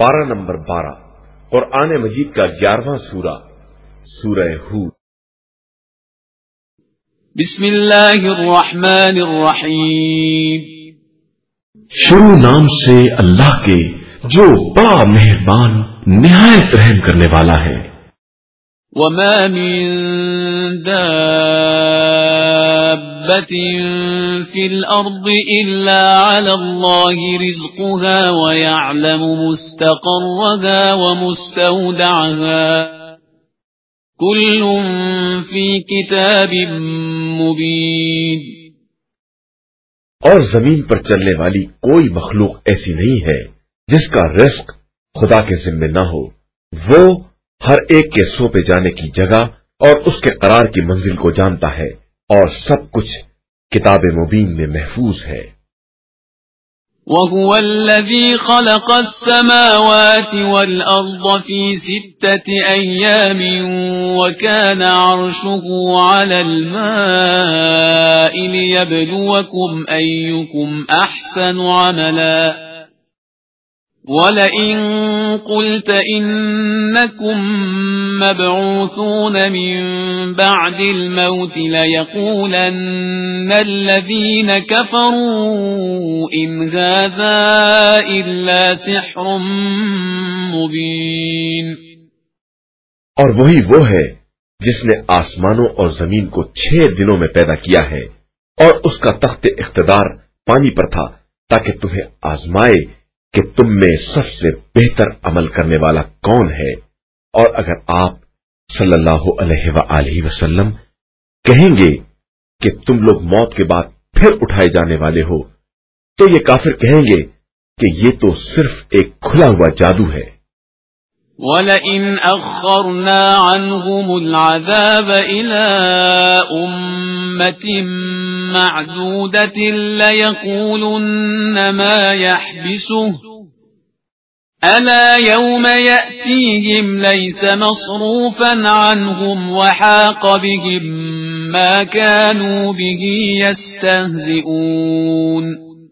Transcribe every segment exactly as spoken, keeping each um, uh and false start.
پارہ نمبر بارہ، قرآن مجید کا گیارہواں سورہ، سورہ ہود۔ بسم اللہ الرحمن الرحیم۔ شروع نام سے اللہ کے جو بڑا مہربان نہایت رحم کرنے والا ہے۔ وما من دابة في الأرض إلا على الله رزقها ويعلم مستقرها ومستودعها كل في كتاب مبين۔ اور زمین پر چلنے والی کوئی مخلوق ایسی نہیں ہے جس کا رزق خدا کے ذمے نہ ہو۔ وہ ہر ایک کے سونپے جانے کی جگہ اور اس کے قرار کی منزل کو جانتا ہے، اور سب کچھ کتاب مبین میں محفوظ ہے۔ وَهُوَ الَّذِي خَلَقَ السَّمَاوَاتِ وَالْأَرْضَ فِي سِتَّةِ أَيَّامٍ وَكَانَ عَرْشُهُ عَلَى الْمَاءِ لِيَبْلُوَكُمْ أَيُّكُمْ أَحْسَنُ عَمَلًا وَلَئِن قُلْتَ إِنَّكُمْ مَبْعُوثُونَ مِنْ بَعْدِ الْمَوْتِ لَيَقُولَنَّ الَّذِينَ كَفَرُوا إِنْ هَذَا إِلَّا سِحْرٌ مُبِينٌ۔ اور وہی وہ ہے جس نے آسمانوں اور زمین کو چھ دنوں میں پیدا کیا ہے، اور اس کا تخت اقتدار پانی پر تھا تاکہ تمہیں آزمائے کہ تم میں سب سے بہتر عمل کرنے والا کون ہے۔ اور اگر آپ صلی اللہ علیہ وآلہ وسلم کہیں گے کہ تم لوگ موت کے بعد پھر اٹھائے جانے والے ہو، تو یہ کافر کہیں گے کہ یہ تو صرف ایک کھلا ہوا جادو ہے۔ وَلَئِنْ أَخَّرْنَا عَنْهُمُ الْعَذَابَ إِلَىٰ أُمَّةٍ مَّعْدُودَةٍ لَيَقُولُنَّ مَا يَحْبِسُهُ أَلَا يَوْمَ يَأْتِيهِمْ لَيْسَ مَصْرُوفًا عَنْهُمْ وَحَاقَ بِهِم مَّا كَانُوا بِهِ يَسْتَهْزِئُونَ۔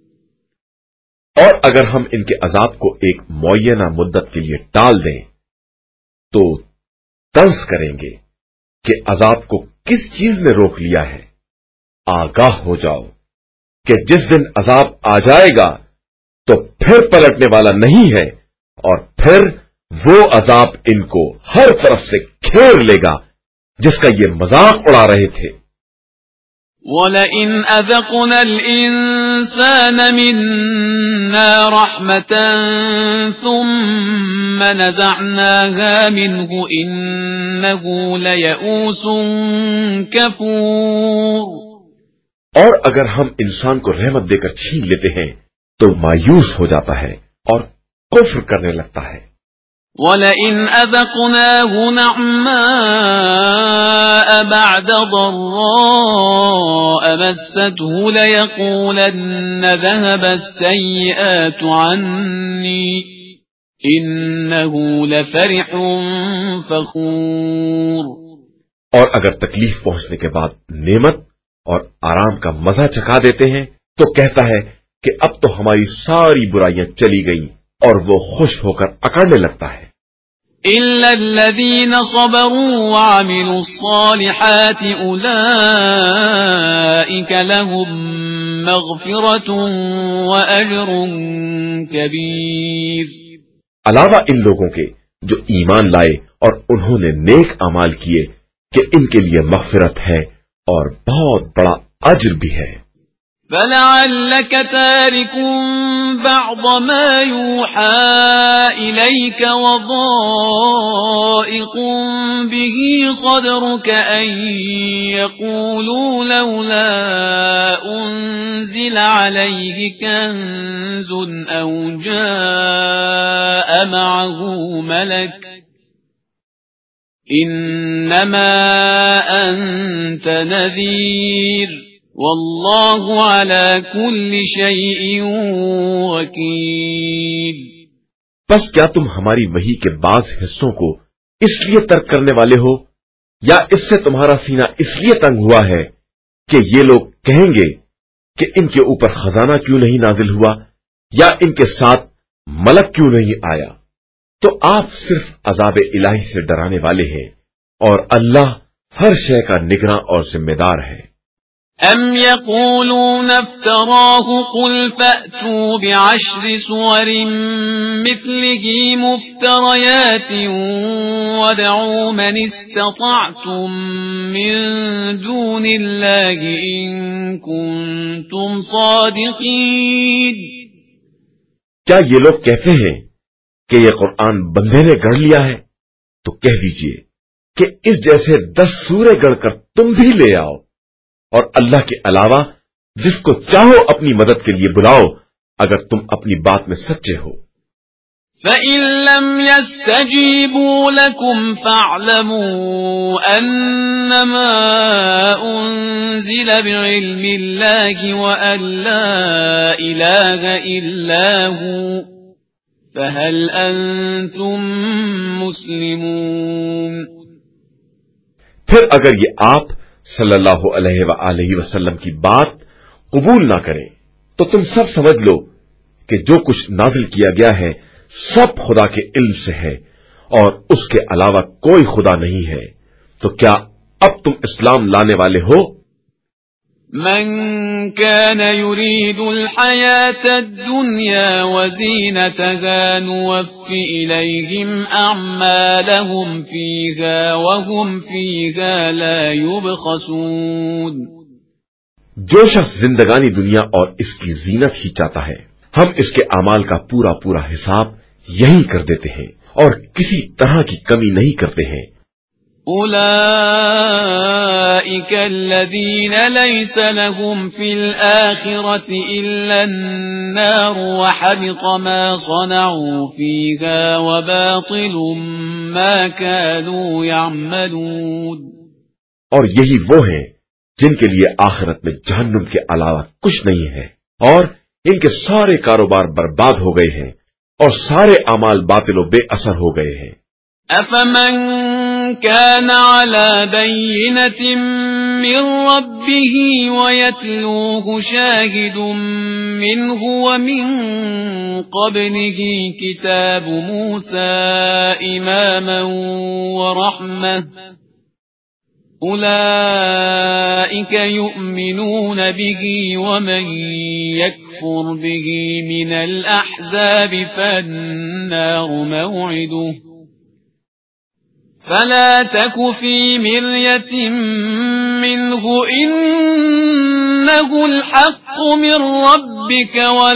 اور اگر ہم ان کے عذاب کو ایک معینہ مدت کے لیے ٹال دیں تو طنز کریں گے کہ عذاب کو کس چیز نے روک لیا ہے۔ آگاہ ہو جاؤ کہ جس دن عذاب آ جائے گا تو پھر پلٹنے والا نہیں ہے، اور پھر وہ عذاب ان کو ہر طرف سے گھیر لے گا جس کا یہ مذاق اڑا رہے تھے۔ وَلَئِنْ أَذَقْنَا الْإِنسَانَ مِنَّا رَحْمَةً ثُمَّ نَزَعْنَاهَا مِنْهُ إِنَّهُ لَيَئُوسٌ كَفُورٌ۔ اور اگر ہم انسان کو رحمت دے کر چھین لیتے ہیں تو مایوس ہو جاتا ہے اور کفر کرنے لگتا ہے۔ وَلَئِنْ أَذَقْنَاهُ نَعْمَاءَ بَعْدَ ضَرَّاءَ مَسَّتْهُ لَيَقُولَنَّ ذَهَبَ السَّيِّئَاتُ عَنِّي إِنَّهُ لَفَرِحٌ فَخُورٌ۔ اور اگر تکلیف پہنچنے کے بعد نعمت اور آرام کا مزہ چکھا دیتے ہیں تو کہتا ہے کہ اب تو ہماری ساری برائیاں چلی گئیں، اور وہ خوش ہو کر اکڑنے لگتا ہے۔ إِلَّا الَّذِينَ صَبَرُوا وَعَمِلُوا الصَّالِحَاتِ أُولَئِكَ لَهُم مَّغْفِرَةٌ وَأَجْرٌ كَبِيرٌ۔ علاوہ ان لوگوں کے جو ایمان لائے اور انہوں نے نیک اعمال کیے کہ ان کے لیے مغفرت ہے اور بہت بڑا اجر بھی ہے۔ فَلَعَلَّكَ تَارِكٌ بَعْضَ مَا يُوحَىٰ إِلَيْكَ وَضَائِقٌ بِهِ صَدْرُكَ أَن يَقُولُوا لَوْلَا أُنزِلَ عَلَيْهِ كَنزٌ أَوْ جَاءَ مَعَهُ مَلَكٌ إِنَّمَا أَنتَ نَذِيرٌ وَاللَّهُ عَلَى كُلِّ شَيْءٍ وَكِيلٌ۔ بس کیا تم ہماری وحی کے بعض حصوں کو اس لیے ترک کرنے والے ہو، یا اس سے تمہارا سینہ اس لیے تنگ ہوا ہے کہ یہ لوگ کہیں گے کہ ان کے اوپر خزانہ کیوں نہیں نازل ہوا، یا ان کے ساتھ ملک کیوں نہیں آیا؟ تو آپ صرف عذاب الہی سے ڈرانے والے ہیں اور اللہ ہر شے کا نگراں اور ذمہ دار ہے۔ ام يقولون افتراه قل فأتوا بعشر سور مثله مفتريات وادعوا من استطعتم من دون الله إن كنتم صادقين۔ کیا یہ لوگ کہتے ہیں کہ یہ قرآن بندے نے گڑھ لیا ہے؟ تو کہہ دیجئے کہ اس جیسے دس سورے گڑھ کر تم بھی لے آؤ، اور اللہ کے علاوہ جس کو چاہو اپنی مدد کے لیے بلاؤ اگر تم اپنی بات میں سچے ہو۔ فَإِن لَّمْ يَسْتَجِيبُوا لَكُمْ فَاعْلَمُوا أَنَّمَا أُنزِلَ بِعِلْمِ اللَّهِ وَأَن لَّا إِلَٰهَ إِلَّا هُوَ فَهَلْ أَنتُم مُّسْلِمُونَ۔ پھر اگر یہ آپ صلی اللہ علیہ وآلہ وسلم کی بات قبول نہ کریں تو تم سب سمجھ لو کہ جو کچھ نازل کیا گیا ہے سب خدا کے علم سے ہے اور اس کے علاوہ کوئی خدا نہیں ہے، تو کیا اب تم اسلام لانے والے ہو؟ من كان يريد الحياة الدنيا وزينتها نوف إليهم أعمالهم فيها وهم فيها لا يبخسون۔ جو شخص زندگانی دنیا اور اس کی زینت ہی چاہتا ہے ہم اس کے اعمال کا پورا پورا حساب یہی کر دیتے ہیں اور کسی طرح کی کمی نہیں کرتے ہیں۔ أولئك الذين ليس لهم في الآخرة إلا النار وحبط ما صنعوا فيها وباطل ما كانوا يعملون۔ اور یہی وہ ہیں جن کے لیے آخرت میں جہنم کے علاوہ کچھ نہیں ہے اور ان کے سارے کاروبار برباد ہو گئے ہیں اور سارے اعمال باطل و بے اثر ہو گئے ہیں۔ أفمن كان على بينة من ربه ويتلوه شاهد منه ومن قبله كتاب موسى إماما ورحمة أولئك يؤمنون به ومن يكفر به من الأحزاب فالنار موعده فلا تك في مرية منه إنه الحق من ربك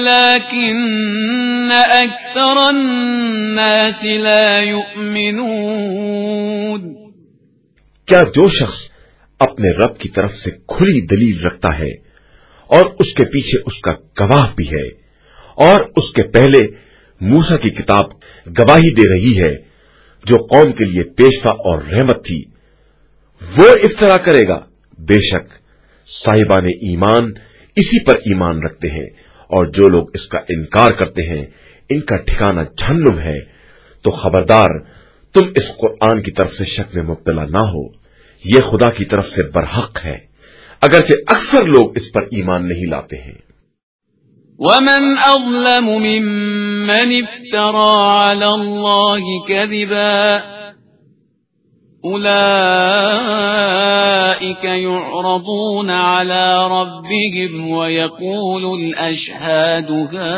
ولكن أكثر الناس لا يؤمنون۔ کیا جو شخص اپنے رب کی طرف سے کھلی دلیل رکھتا ہے اور اس کے پیچھے اس کا گواہ بھی ہے اور اس کے پہلے موسیٰ کی کتاب گواہی دے رہی ہے جو قوم کے لیے پیشوا اور رحمت تھی، وہ افترا کرے گا؟ بے شک صاحبان ایمان اسی پر ایمان رکھتے ہیں، اور جو لوگ اس کا انکار کرتے ہیں ان کا ٹھکانہ جہنم ہے۔ تو خبردار تم اس قرآن کی طرف سے شک میں مبتلا نہ ہو، یہ خدا کی طرف سے برحق ہے، اگرچہ اکثر لوگ اس پر ایمان نہیں لاتے ہیں۔ ومن أظلم ممن افترى على الله كذبا أولئك يعرضون على ربهم ويقول الأشهاد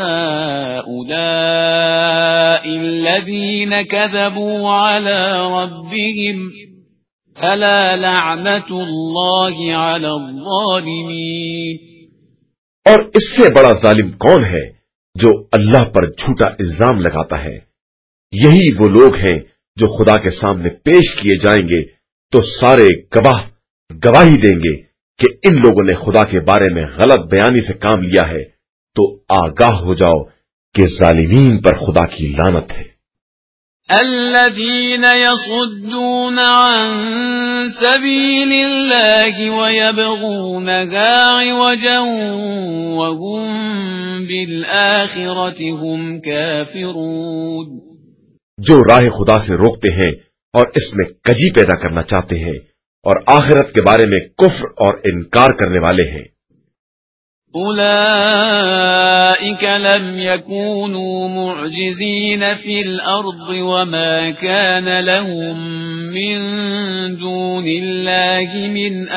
هؤلاء الذين كذبوا على ربهم ألا لعنة الله على الظالمين۔ اور اس سے بڑا ظالم کون ہے جو اللہ پر جھوٹا الزام لگاتا ہے؟ یہی وہ لوگ ہیں جو خدا کے سامنے پیش کیے جائیں گے تو سارے گواہ گواہی دیں گے کہ ان لوگوں نے خدا کے بارے میں غلط بیانی سے کام لیا ہے، تو آگاہ ہو جاؤ کہ ظالمین پر خدا کی لعنت ہے۔ الذين يصدون عن سبيل الله ويبغونها عوجا وهم بالآخرة هم كافرون۔ جو راہ خدا سے روکتے ہیں اور اس میں کجی پیدا کرنا چاہتے ہیں اور آخرت کے بارے میں کفر اور انکار کرنے والے ہیں۔ أولئك لم يكونوا معجزين في الأرض وما كان لهم من دون الله من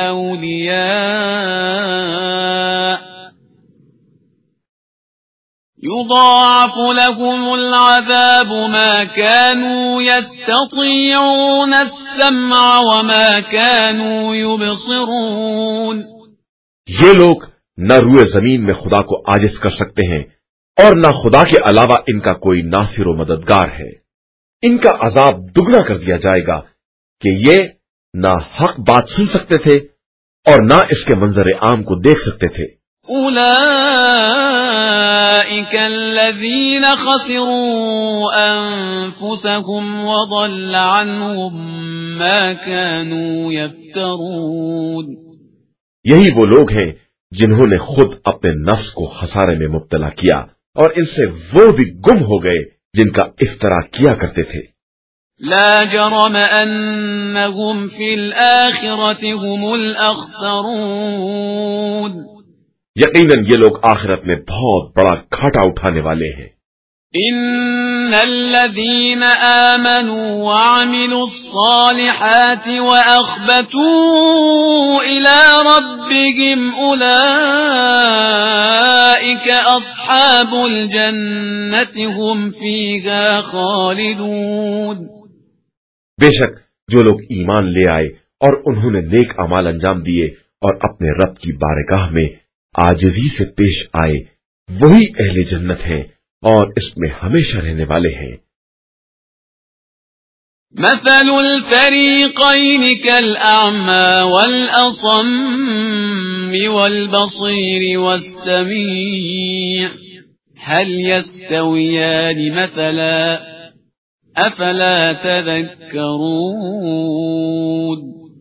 أولياء يضاعف لهم العذاب ما كانوا يستطيعون السمع وما كانوا يبصرون. یہ لوگ نہ روئے زمین میں خدا کو عاجز کر سکتے ہیں اور نہ خدا کے علاوہ ان کا کوئی ناصر و مددگار ہے. ان کا عذاب دگنا کر دیا جائے گا کہ یہ نہ حق بات سن سکتے تھے اور نہ اس کے منظر عام کو دیکھ سکتے تھے. أولئك الذين خسروا أنفسهم وضل عنهم ما كانوا يفترون. یہی وہ لوگ ہیں جنہوں نے خود اپنے نفس کو خسارے میں مبتلا کیا اور ان سے وہ بھی گم ہو گئے جن کا افترا کیا کرتے تھے. لا جرم أنهم في الآخرة هم الأخسرون. یقیناً یہ لوگ آخرت میں بہت بڑا گھاٹا اٹھانے والے ہیں. ان الذين آمنوا وعملوا الصالحات واخبتوا الى ربهم اولئك اصحاب الجنة هم فيها خالدون. بے شک جو لوگ ایمان لے آئے اور انہوں نے نیک اعمال انجام دیے اور اپنے رب کی بارگاہ میں عاجزی سے پیش آئے وہی اہل جنت ہیں اور اس میں ہمیشہ رہنے والے ہیں. مثل الفريقين كالأعمى والأصم والبصير والسميع هل يستويان مثلا أفلا تذكرون.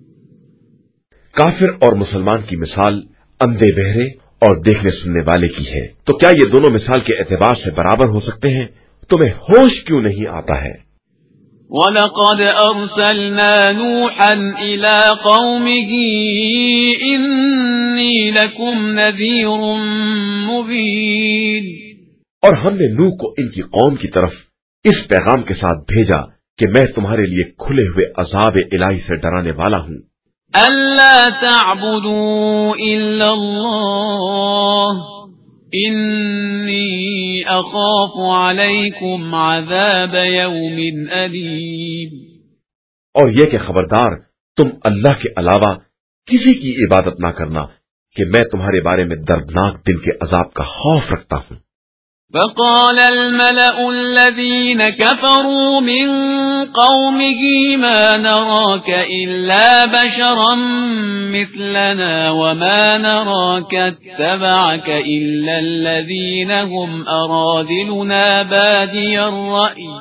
کافر اور مسلمان کی مثال اندھے بہرے اور دیکھنے سننے والے کی ہے تو کیا یہ دونوں مثال کے اعتبار سے برابر ہو سکتے ہیں؟ تمہیں ہوش کیوں نہیں آتا ہے؟ وَلَقَدْ أَرْسَلْنَا نُوحًا إِلَىٰ قَوْمِهِ إِنِّي لَكُمْ نَذِيرٌ مُبِينٌ. اور ہم نے نوح کو ان کی قوم کی طرف اس پیغام کے ساتھ بھیجا کہ میں تمہارے لیے کھلے ہوئے عذاب الہی سے ڈرانے والا ہوں. أَلَّا تَعْبُدُوا إِلَّا اللَّهَ إِنِّي أَخَافُ عَلَيْكُمْ عَذَابَ يَوْمٍ أَلِيمٍ. اور یہ کہ خبردار تم اللہ کے علاوہ کسی کی عبادت نہ کرنا کہ میں تمہارے بارے میں دردناک دن کے عذاب کا خوف رکھتا ہوں. فقال الملأ الذين كفروا من قومه ما نراك إلا بشرا مثلنا وما نراك اتبعك إلا الذين هم أرادلنا بادي الرأي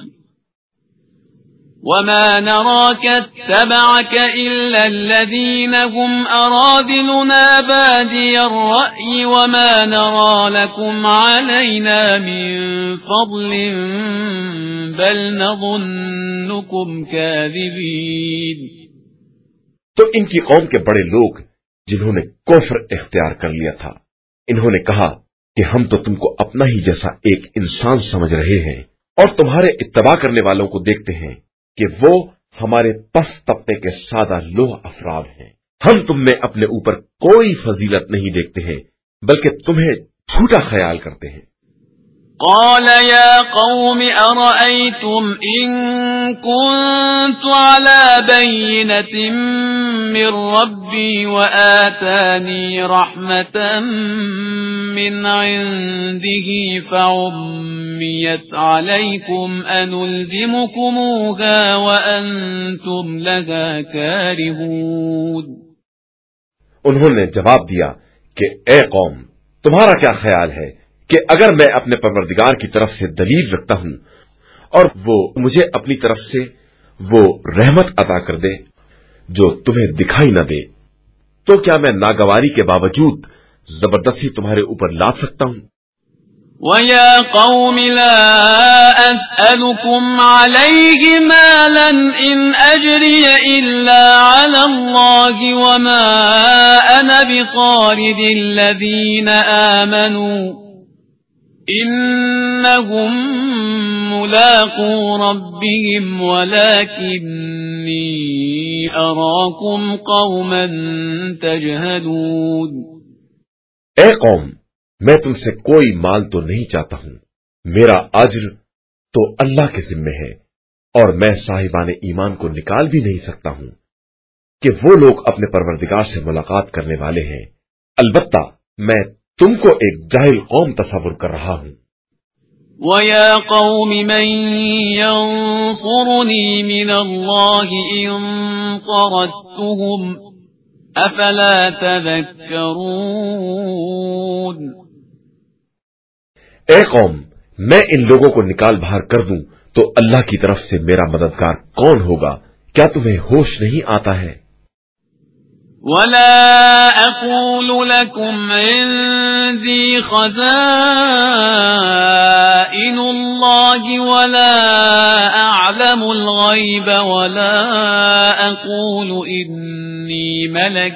وما نراك اتبعك إلا الذين هم أرادلنا بادي الرأي وما نرى لكم علينا من فضل بل نظنكم كاذبين. تو ان کی قوم کے بڑے لوگ جنہوں نے کفر اختیار کر لیا تھا انہوں نے کہا کہ ہم تو تم کو اپنا ہی جیسا ایک انسان سمجھ رہے ہیں اور تمہارے اتباع کرنے والوں کو دیکھتے ہیں کہ وہ ہمارے پس طبقے کے سادہ لوہ افراد ہیں. ہم تم میں اپنے اوپر کوئی فضیلت نہیں دیکھتے ہیں بلکہ تمہیں جھوٹا خیال کرتے ہیں. قال يا قوم أرأيتم إن كنت على بينة من ربي وآتاني رحمة من عنده فعميت عليكم أنلزمكموها وأنتم لها كارهون. انہوں نے جواب دیا کہ اے قوم تمہارا کیا خیال ہے کہ اگر میں اپنے پروردگار کی طرف سے دلیل رکھتا ہوں اور وہ مجھے اپنی طرف سے وہ رحمت عطا کر دے جو تمہیں دکھائی نہ دے تو کیا میں ناگواری کے باوجود زبردستی تمہارے اوپر لاد سکتا ہوں؟ وَيَا قَوْمِ لَا أَسْأَلُكُمْ عَلَيْهِ مَالًا إِنْ أَجْرِيَ إِلَّا عَلَى اللَّهِ وَمَا أَنَا بِطَارِدِ الَّذِينَ آمَنُوا إِنَّهُمْ مُلَاقُو رَبِّهِمْ وَلَكِنِّي أَرَاكُمْ قَوْمًا تَجْهَلُونَ۔ اے قوم، میں تم سے کوئی مال تو نہیں چاہتا ہوں، میرا اجر تو اللہ کے ذمے ہے، اور میں صاحبان ایمان کو نکال بھی نہیں سکتا ہوں کہ وہ لوگ اپنے پروردگار سے ملاقات کرنے والے ہیں۔ البتہ میں تم کو ایک جاہل قوم تصور کر رہا ہوں۔ وَيَا قَوْمِ مَن يَنصُرُنِي مِنَ اللَّهِ إِن طَرَدتُّهُمْ أَفَلَا تَذَكَّرُونَ۔ اے قوم، میں ان لوگوں کو نکال باہر کر دوں تو اللہ کی طرف سے میرا مددگار کون ہوگا؟ کیا تمہیں ہوش نہیں آتا ہے؟ وَلَا أَقُولُ لَكُمْ عِندِي خَزَائِنُ اللَّهِ وَلَا أَعْلَمُ الْغَيْبَ وَلَا أَقُولُ إِنِّي مَلَكٌ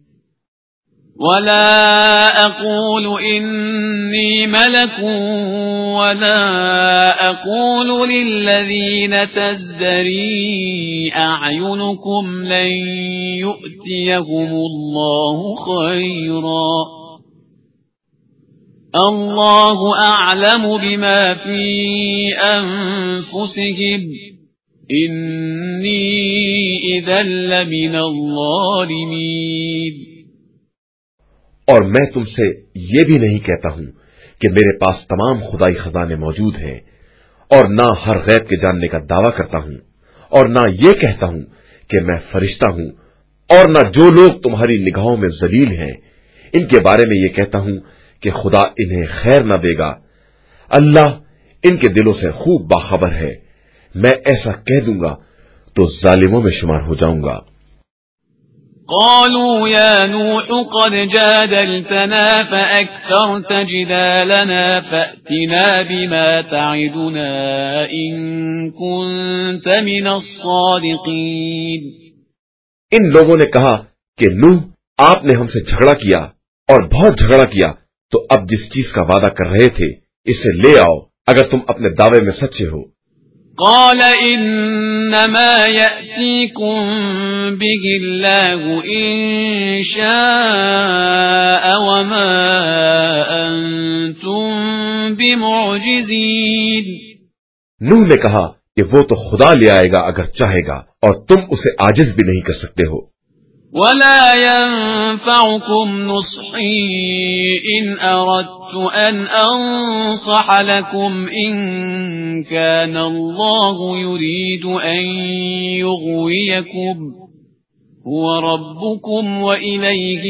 وَلَا أَقُولُ إِنِّي مَلَكٌ وَلَا أَقُولُ لِلَّذِينَ تَزْدَرِي أَعْيُنُكُمْ لَن يُؤْتِيَهُمُ اللَّهُ خَيْرًا اللَّهُ أَعْلَمُ بِمَا فِي أَنفُسِهِمْ إِنِّي إِذًا لَّمِنَ الظَّالِمِينَ۔ اور میں تم سے یہ بھی نہیں کہتا ہوں کہ میرے پاس تمام خدائی خزانے موجود ہیں، اور نہ ہر غیب کے جاننے کا دعویٰ کرتا ہوں، اور نہ یہ کہتا ہوں کہ میں فرشتہ ہوں، اور نہ جو لوگ تمہاری نگاہوں میں ذلیل ہیں ان کے بارے میں یہ کہتا ہوں کہ خدا انہیں خیر نہ دے گا۔ اللہ ان کے دلوں سے خوب باخبر ہے، میں ایسا کہہ دوں گا تو ظالموں میں شمار ہو جاؤں گا۔ قالوا يا نوح قد جادلتنا فأكثرت جدالنا فأتنا بما تعدنا إن كنت من الصادقين۔ ان لوگوں نے کہا کہ نوح، آپ نے ہم سے جھگڑا کیا اور بہت جھگڑا کیا، تو اب جس چیز کا وعدہ کر رہے تھے اسے لے آؤ اگر تم اپنے دعوے میں سچے ہو۔ قال إنما يأتيكم به الله إن شاء وما أنتم بمعجزين۔ نوح نے کہا کہ وہ تو خدا لے آئے گا اگر چاہے گا، اور تم اسے عاجز بھی نہیں کر سکتے ہو۔ ولا ينفعكم نصحي إن أردت أن أنصح لكم إن كان الله يريد أن يغويكم هو ربكم وإليه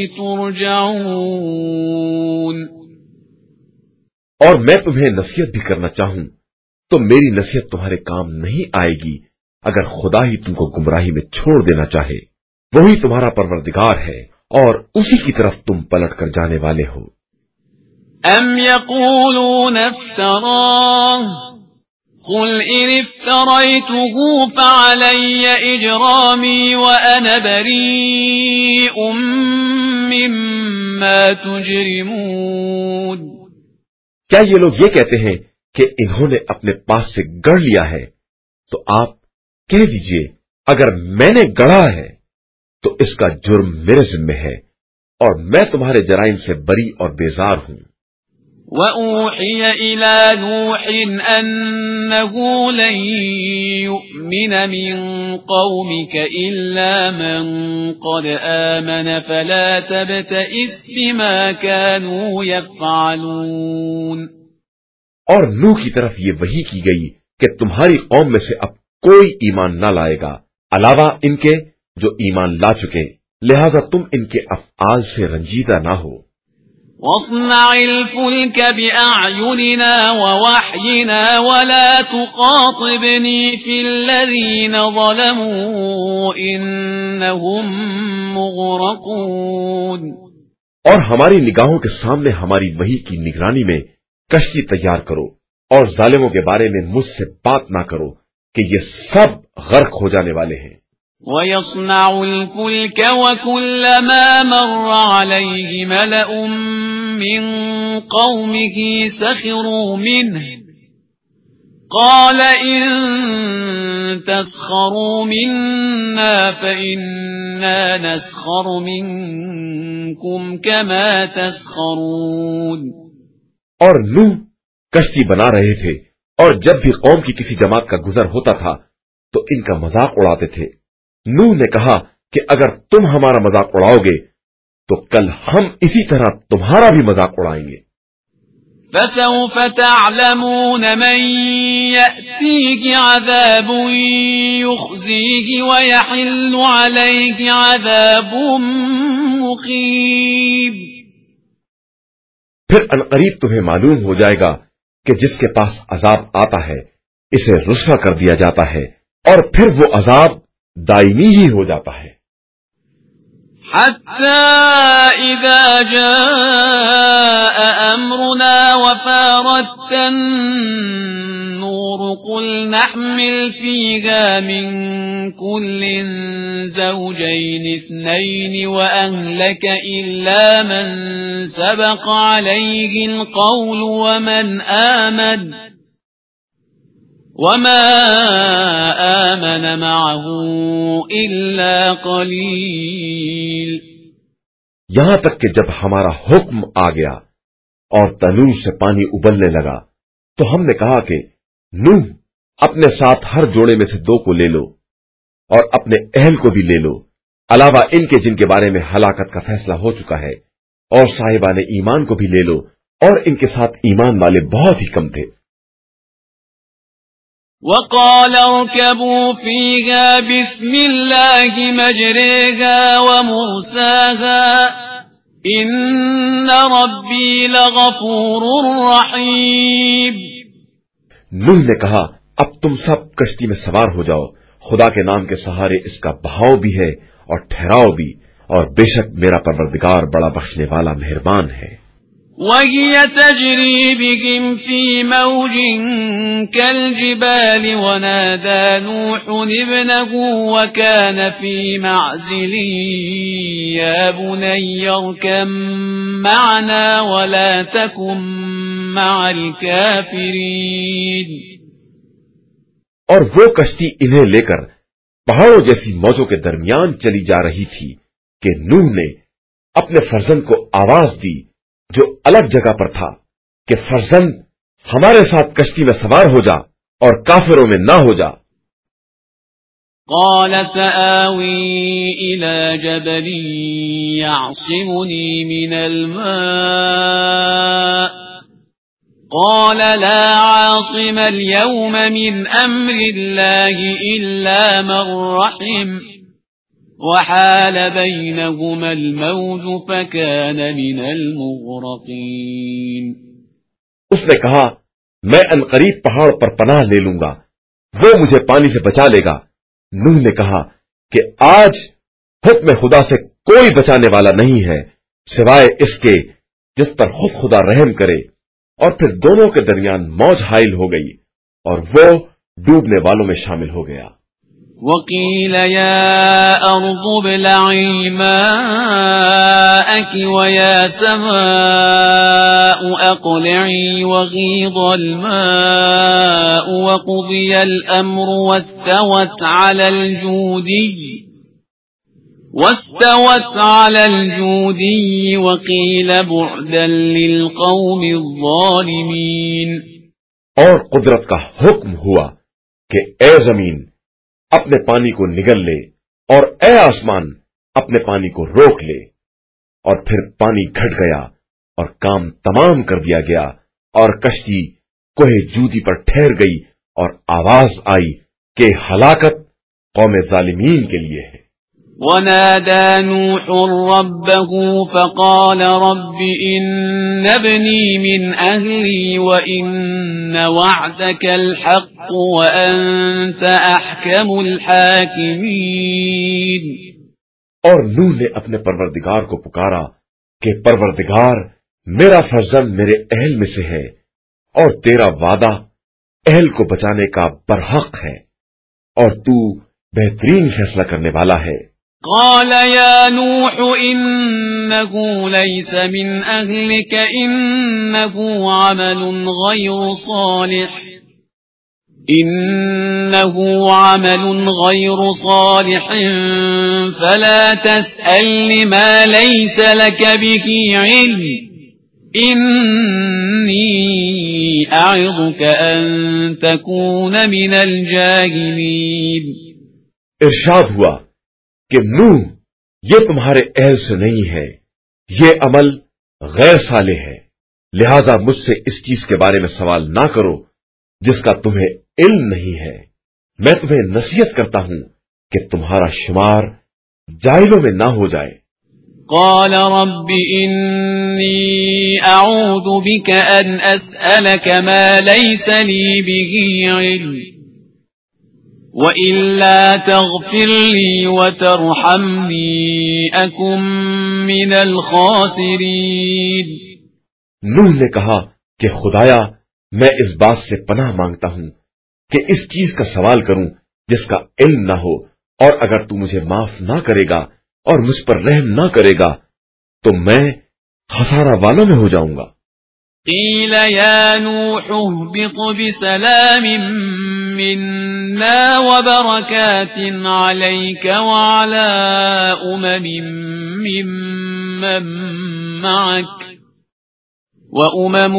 ترجعون۔ اور میں تمہیں نصیحت بھی کرنا چاہوں تو میری نصیحت تمہارے کام نہیں آئے گی اگر خدا ہی تم کو گمراہی میں چھوڑ دینا چاہے۔ وہی تمہارا پروردگار ہے اور اسی کی طرف تم پلٹ کر جانے والے ہو۔ ام یقولون افتراه قل ان افتریته فعلی اجرامی وانا بریء مما تجرمون۔ کیا یہ لوگ یہ کہتے ہیں کہ انہوں نے اپنے پاس سے گڑھ لیا ہے؟ تو آپ کہہ دیجئے اگر میں نے گڑھا ہے تو اس کا جرم میرے ذمہ ہے، اور میں تمہارے جرائم سے بری اور بیزار ہوں۔ وَأُوحِيَ إِلَى نُوحٍ أَنَّهُ لَن يُؤْمِنَ مِن قَوْمِكَ إِلَّا مَن قَدْ آمَنَ فَلَا تَبْتَئِسْ بِمَا كَانُوا يَفْعَلُونَ۔ اور نوح کی طرف یہ وحی کی گئی کہ تمہاری قوم میں سے اب کوئی ایمان نہ لائے گا علاوہ ان کے جو ایمان لا چکے، لہذا تم ان کے افعال سے رنجیدہ نہ ہو۔ وَاصْنَعِ الْفُلْكَ بِأَعْيُنِنَا وَوَحْيِنَا وَلَا تُخَاطِبْنِي فِي الَّذِينَ ظَلَمُوا إِنَّهُمْ مُغْرَقُونَ۔ اور ہماری نگاہوں کے سامنے ہماری وحی کی نگرانی میں کشتی تیار کرو اور ظالموں کے بارے میں مجھ سے بات نہ کرو کہ یہ سب غرق ہو جانے والے ہیں۔ وَيَصْنَعُ الْفُلْكَ وَكُلَّمَا مَرَّ عَلَيْهِ مَلَأٌ مِّن قَوْمِهِ سَخِرُوا مِنْهُ قَالَ إِن تَسْخَرُوا مِنَّا فَإِنَّا نَسْخَرُ مِنكُمْ كَمَا تَسْخَرُونَ۔ اور نوح کشتی بنا رہے تھے، اور جب بھی قوم کی کسی جماعت کا گزر ہوتا تھا تو ان کا مذاق اڑاتے تھے۔ نوح نے کہا کہ اگر تم ہمارا مذاق اڑاؤ گے تو کل ہم اسی طرح تمہارا بھی مذاق اڑائیں گے۔ فَسَوْفَ تَعْلَمُونَ مَن يَأْتِيهِ عَذَابٌ يُخْزِيهِ وَيَحِلُّ عَلَيْهِ عَذَابٌ مُقِيمٌ۔ پھر عنقریب تمہیں معلوم ہو جائے گا کہ جس کے پاس عذاب آتا ہے اسے رسوا کر دیا جاتا ہے، اور پھر وہ عذاب دائمی ہی ہو جاتا ہے۔ حَتَّى إِذَا جَاءَ أَمْرُنَا وَفَارَتِ النُّورُ قُلْ نَحْمِلُ فِيهَا مِن كُلٍّ زَوْجَيْنِ اثْنَيْنِ وَأَهْلَكَ إِلَّا مَن سَبَقَ عَلَيْهِ الْقَوْلُ وَمَنْ آمَنَ وَمَا آمَنَ مَعَهُ إِلَّا قَلِيلٌ۔ یہاں تک کہ جب ہمارا حکم آ گیا اور تنور سے پانی ابلنے لگا تو ہم نے کہا کہ نوح اپنے ساتھ ہر جوڑے میں سے دو کو لے لو اور اپنے اہل کو بھی لے لو، علاوہ ان کے جن کے بارے میں ہلاکت کا فیصلہ ہو چکا ہے، اور صاحبان ایمان کو بھی لے لو، اور ان کے ساتھ ایمان والے بہت ہی کم تھے۔ وَقَالَ ارْكَبُوا فِيهَا بِسْمِ اللَّهِ مَجْرَاهَا وَمُرْسَاهَا إِنَّ رَبِّي لَغَفُورٌ رَّحِيمٌ۔ نوح نے کہا اب تم سب کشتی میں سوار ہو جاؤ، خدا کے نام کے سہارے اس کا بہاؤ بھی ہے اور ٹھہراؤ بھی، اور بے شک میرا پروردگار بڑا بخشنے والا مہربان ہے۔ وَهِيَ تَجْرِي بِهِمْ فِي مَوْجٍ كَالْجِبَالِ وَنَادَى نُوحٌ ابْنَهُ وَكَانَ فِي مَعْزِلٍ يَا بُنَيَّ ارْكَب مَّعَنَا وَلَا تَكُن مَّعَ الْكَافِرِينَ۔ اور وہ کشتی انہیں لے کر پہاڑوں جیسی موجوں کے درمیان چلی جا رہی تھی کہ نوح نے اپنے فرزند کو آواز دی جو الگ جگہ پر تھا کہ فرزند ہمارے ساتھ کشتی میں سوار ہو جا اور کافروں میں نہ ہو جا۔ قال سآوي إلى جبل يعصمني من الماء قال لا عاصم اليوم من أمر الله إلا من رحم وحال بينهما الموج فكان من المغرقين۔ اس نے کہا میں عنقریب پہاڑ پر پناہ لے لوں گا، وہ مجھے پانی سے بچا لے گا۔ نوح نے کہا کہ آج حکم خدا سے کوئی بچانے والا نہیں ہے سوائے اس کے جس پر خود خدا رحم کرے۔ اور پھر دونوں کے درمیان موج حائل ہو گئی اور وہ ڈوبنے والوں میں شامل ہو گیا۔ وَقِيلَ يَا أَرْضُ ابْلَعِي مَاءَكِ وَيَا سَمَاءُ أَقْلِعِي وَغِيضَ الْمَاءُ وَقُضِيَ الْأَمْرُ وَاسْتَوَتْ عَلَى الْجُودِيِّ واستوت على الجودي وقيل بعدا للقوم الظالمين۔ اور قدرت کا حکم ہوا کہ اے زمین اپنے پانی کو نگل لے اور اے آسمان اپنے پانی کو روک لے۔ اور پھر پانی گھٹ گیا اور کام تمام کر دیا گیا اور کشتی کوہ جودی پر ٹھہر گئی اور آواز آئی کہ ہلاکت قوم ظالمین کے لیے ہے۔ ونادى نوح ربه فقال رب إن ابني من أهلي وإن وعدك الحق وأنت أحكم الحاكمين۔ اور نوح نے اپنے پروردگار کو پکارا کہ پروردگار میرا فرزند میرے اہل میں سے ہے اور تیرا وعدہ اہل کو بچانے کا برحق ہے اور تو بہترین فیصلہ کرنے والا ہے۔ قال يا نوح إنه ليس من أهلك إنه عمل غير صالح إنه عمل غير صالح فلا تسأل ما ليس لك به علم إني أعظك أن تكون من الجاهلين۔ ارشاد ہوا کہ نوح یہ تمہارے اہل سے نہیں ہے، یہ عمل غیر صالح ہے، لہذا مجھ سے اس چیز کے بارے میں سوال نہ کرو جس کا تمہیں علم نہیں ہے۔ میں تمہیں نصیحت کرتا ہوں کہ تمہارا شمار جاہلوں میں نہ ہو جائے۔ قال رب إني أعوذ بك أن أسألك ما ليس لي به علم وإلا تغفر لي وترحمني أكن من الخاسرين۔ نوح نے کہا کہ خدایا میں اس بات سے پناہ مانگتا ہوں کہ اس چیز کا سوال کروں جس کا علم نہ ہو، اور اگر تو مجھے معاف نہ کرے گا اور مجھ پر رحم نہ کرے گا تو میں خسارہ والوں میں ہو جاؤں گا۔ قیل یا نوح اهبط بسلام منا وبرکات علیک وعلى امم ممن معك وأمم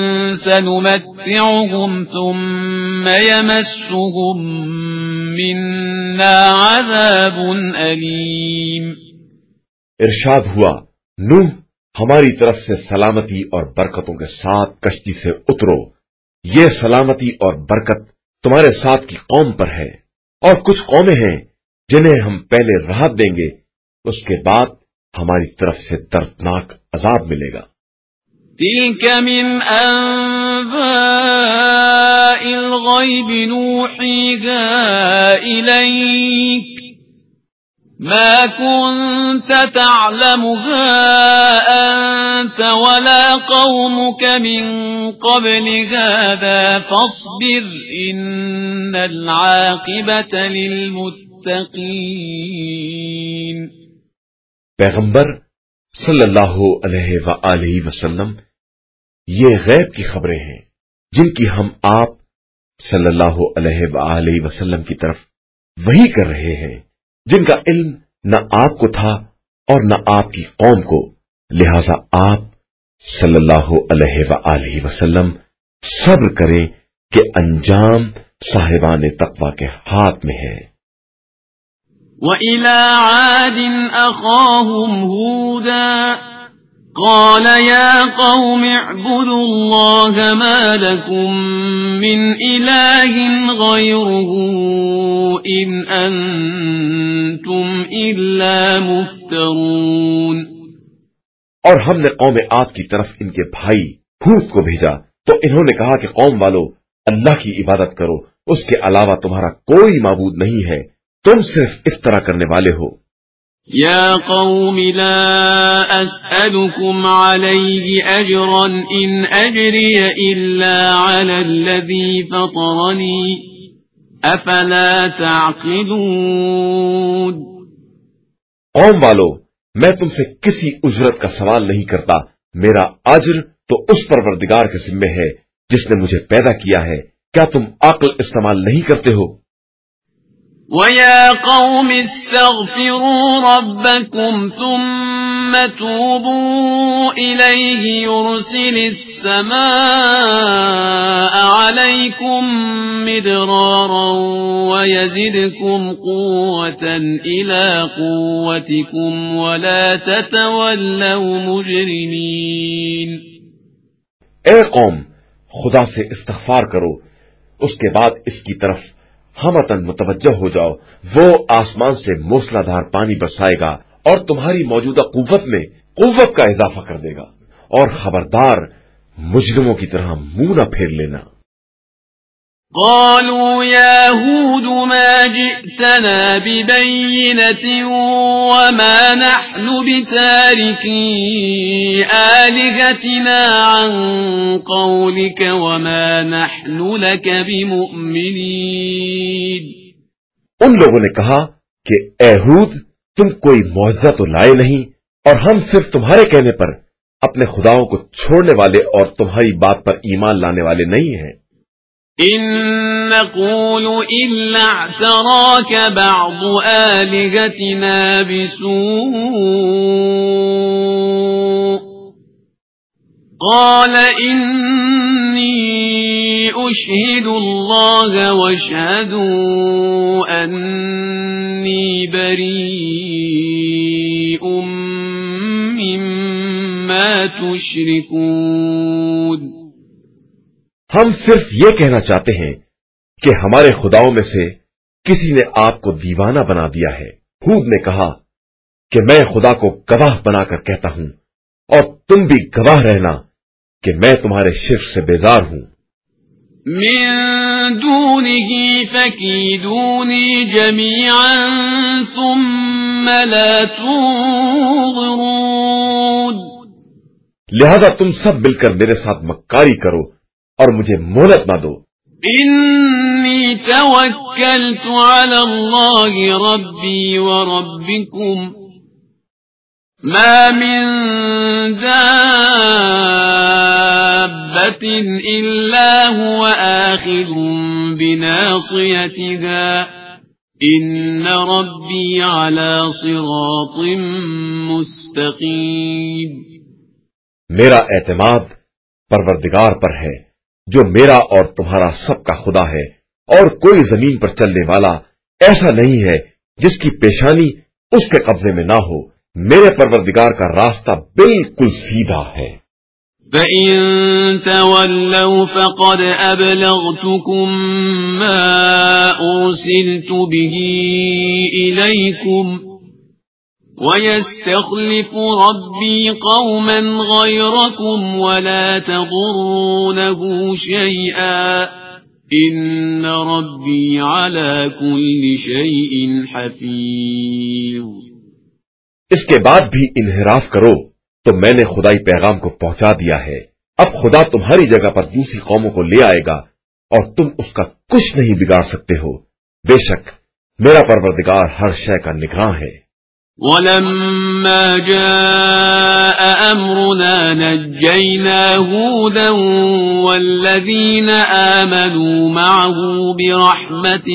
سنمتعهم ثم يمسهم منا عذاب أليم۔ ارشاد ہوا نوح ہماری طرف سے سلامتی اور برکتوں کے ساتھ کشتی سے اترو، یہ سلامتی اور برکت تمہارے ساتھ کی قوم پر ہے، اور کچھ قومیں ہیں جنہیں ہم پہلے راحت دیں گے، اس کے بعد ہماری طرف سے دردناک عذاب ملے گا۔ تلك من أنباء الغيب نوحيها إليك ما كنت تعلمها أنت ولا قومك من قبل هذا فاصبر إن العاقبة للمتقين۔ پیغمبر صلی اللہ علیہ وآلہ وسلم یہ غیب کی خبریں ہیں جن کی ہم آپ صلی اللہ علیہ وآلہ وسلم کی طرف وحی کر رہے ہیں، جن کا علم نہ آپ کو تھا اور نہ آپ کی قوم کو، لہذا آپ صلی اللہ علیہ وآلہ وسلم صبر کریں کہ انجام صاحبان تقوی کے ہاتھ میں ہے۔ وَإِلَى عَادٍ أَخَاهُمْ هُودًا قال يا قوم اعبدوا الله ما لكم من إله غيره إن أنتم إلا مفترون۔ اور ہم نے قوم عاد کی طرف ان کے بھائی ہود کو بھیجا تو انہوں نے کہا کہ قوم والو اللہ کی عبادت کرو، اس کے علاوہ تمہارا کوئی معبود نہیں ہے، تم صرف افترا کرنے والے ہو۔ يا قوم لا أسألكم عليه أجرا إن أجري إلا على الذي فطرني أفلا تعقلون۔ قوم والو میں تم سے کسی اجرت کا سوال نہیں کرتا، میرا اجر تو اس پروردگار کے ذمہ ہے جس نے مجھے پیدا کیا ہے، کیا تم عقل استعمال نہیں کرتے ہو؟ وَيَا قَوْمِ اسْتَغْفِرُوا رَبَّكُمْ ثُمَّ تُوبُوا إِلَيْهِ يُرْسِلِ السَّمَاءَ عَلَيْكُمْ مِدْرَارًا وَيَزِدْكُمْ قُوَّةً إِلَى قُوَّتِكُمْ وَلَا تَتَوَلَّوْا مُجْرِمِينَ۔ اے قوم خدا سے استغفار کرو، اس کے بعد اس کی طرف ہمتن متوجہ ہو جاؤ، وہ آسمان سے موسلا دھار پانی برسائے گا اور تمہاری موجودہ قوت میں قوت کا اضافہ کر دے گا، اور خبردار مجرموں کی طرح منہ نہ پھیر لینا۔ قالوا يا هود ما جئتنا ببينة وما نحن بتاركي آلهتنا عن قولك وما نحن لك بمؤمنين. ان لوگوں نے کہا کہ اے ہود، تم کوئی معجزہ تو لائے نہیں، اور ہم صرف تمہارے کہنے پر اپنے خداؤں کو چھوڑنے والے اور تمہاری بات پر ایمان لانے والے نہیں ہیں. إن نقول إلا اعتراك بعض آلهتنا بسوء قال إني أشهد الله واشهدوا أني بريء مما تشركون. ہم صرف یہ کہنا چاہتے ہیں کہ ہمارے خداؤں میں سے کسی نے آپ کو دیوانہ بنا دیا ہے. ہود نے کہا کہ میں خدا کو گواہ بنا کر کہتا ہوں اور تم بھی گواہ رہنا کہ میں تمہارے شرک سے بیزار ہوں. من دونه فكيدوني جميعا ثم لا تنظرون. لہذا تم سب مل کر میرے ساتھ مکاری کرو اور مجھے مہلت نہ دو. انی توکلت علی اللہ ربی وربکم ما من دابة الا هو آخذ بناصیتها ان ربی علی صراط مستقیم. میرا اعتماد پروردگار پر ہے جو میرا اور تمہارا سب کا خدا ہے، اور کوئی زمین پر چلنے والا ایسا نہیں ہے جس کی پیشانی اس کے قبضے میں نہ ہو. میرے پروردگار کا راستہ بالکل سیدھا ہے. فَإِن تَوَلَّوْا فَقَدْ أَبْلَغْتُكُم مَّا أُرْسِلْتُ بِهِ إِلَيْكُمْ وَيَسْتَخْلِفُ رَبِّي قَوْمًا غَيْرَكُمْ وَلَا تَضُرُّونَهُ شَيْئًا إِنَّ رَبِّي عَلَى كُلِّ شَيْءٍ حَفِيظٌ. اس کے بعد بھی انحراف کرو تو میں نے خدائی پیغام کو پہنچا دیا ہے. اب خدا تمہاری جگہ پر دوسری قوموں کو لے آئے گا اور تم اس کا کچھ نہیں بگاڑ سکتے ہو. بے شک میرا پروردگار ہر شے کا نگراں ہے. وَلَمَّا جَاءَ أَمْرُنَا نَجَّيْنَا هُودًا وَالَّذِينَ آمَنُوا مَعَهُ بِرَحْمَةٍ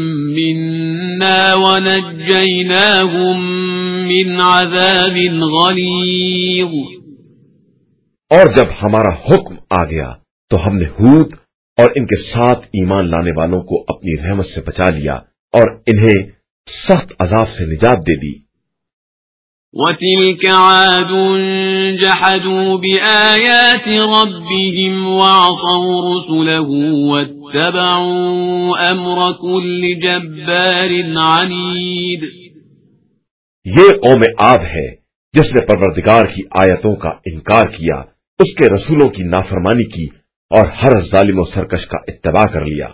مِنَّا وَنَجَّيْنَاهُمْ مِنْ عَذَابٍ غَلِيظٍ. اور جب ہمارا حکم آ گیا تو ہم نے ہود اور ان کے ساتھ ایمان لانے والوں کو اپنی رحمت سے بچا لیا اور انہیں سخت عذاب سے نجات دے دی. وَتِلْكَ عَادٌ جَحَدُوا بِآيَاتِ رَبِّهِمْ وَعَصَوْا رُسُلَهُ وَاتَّبَعُوا أَمْرَ كُلِّ جَبَّارٍ عَنِيدٍ. یہ قوم عاد ہے جس نے پروردگار کی آیتوں کا انکار کیا، اس کے رسولوں کی نافرمانی کی اور ہر ظالم و سرکش کا اتباع کر لیا.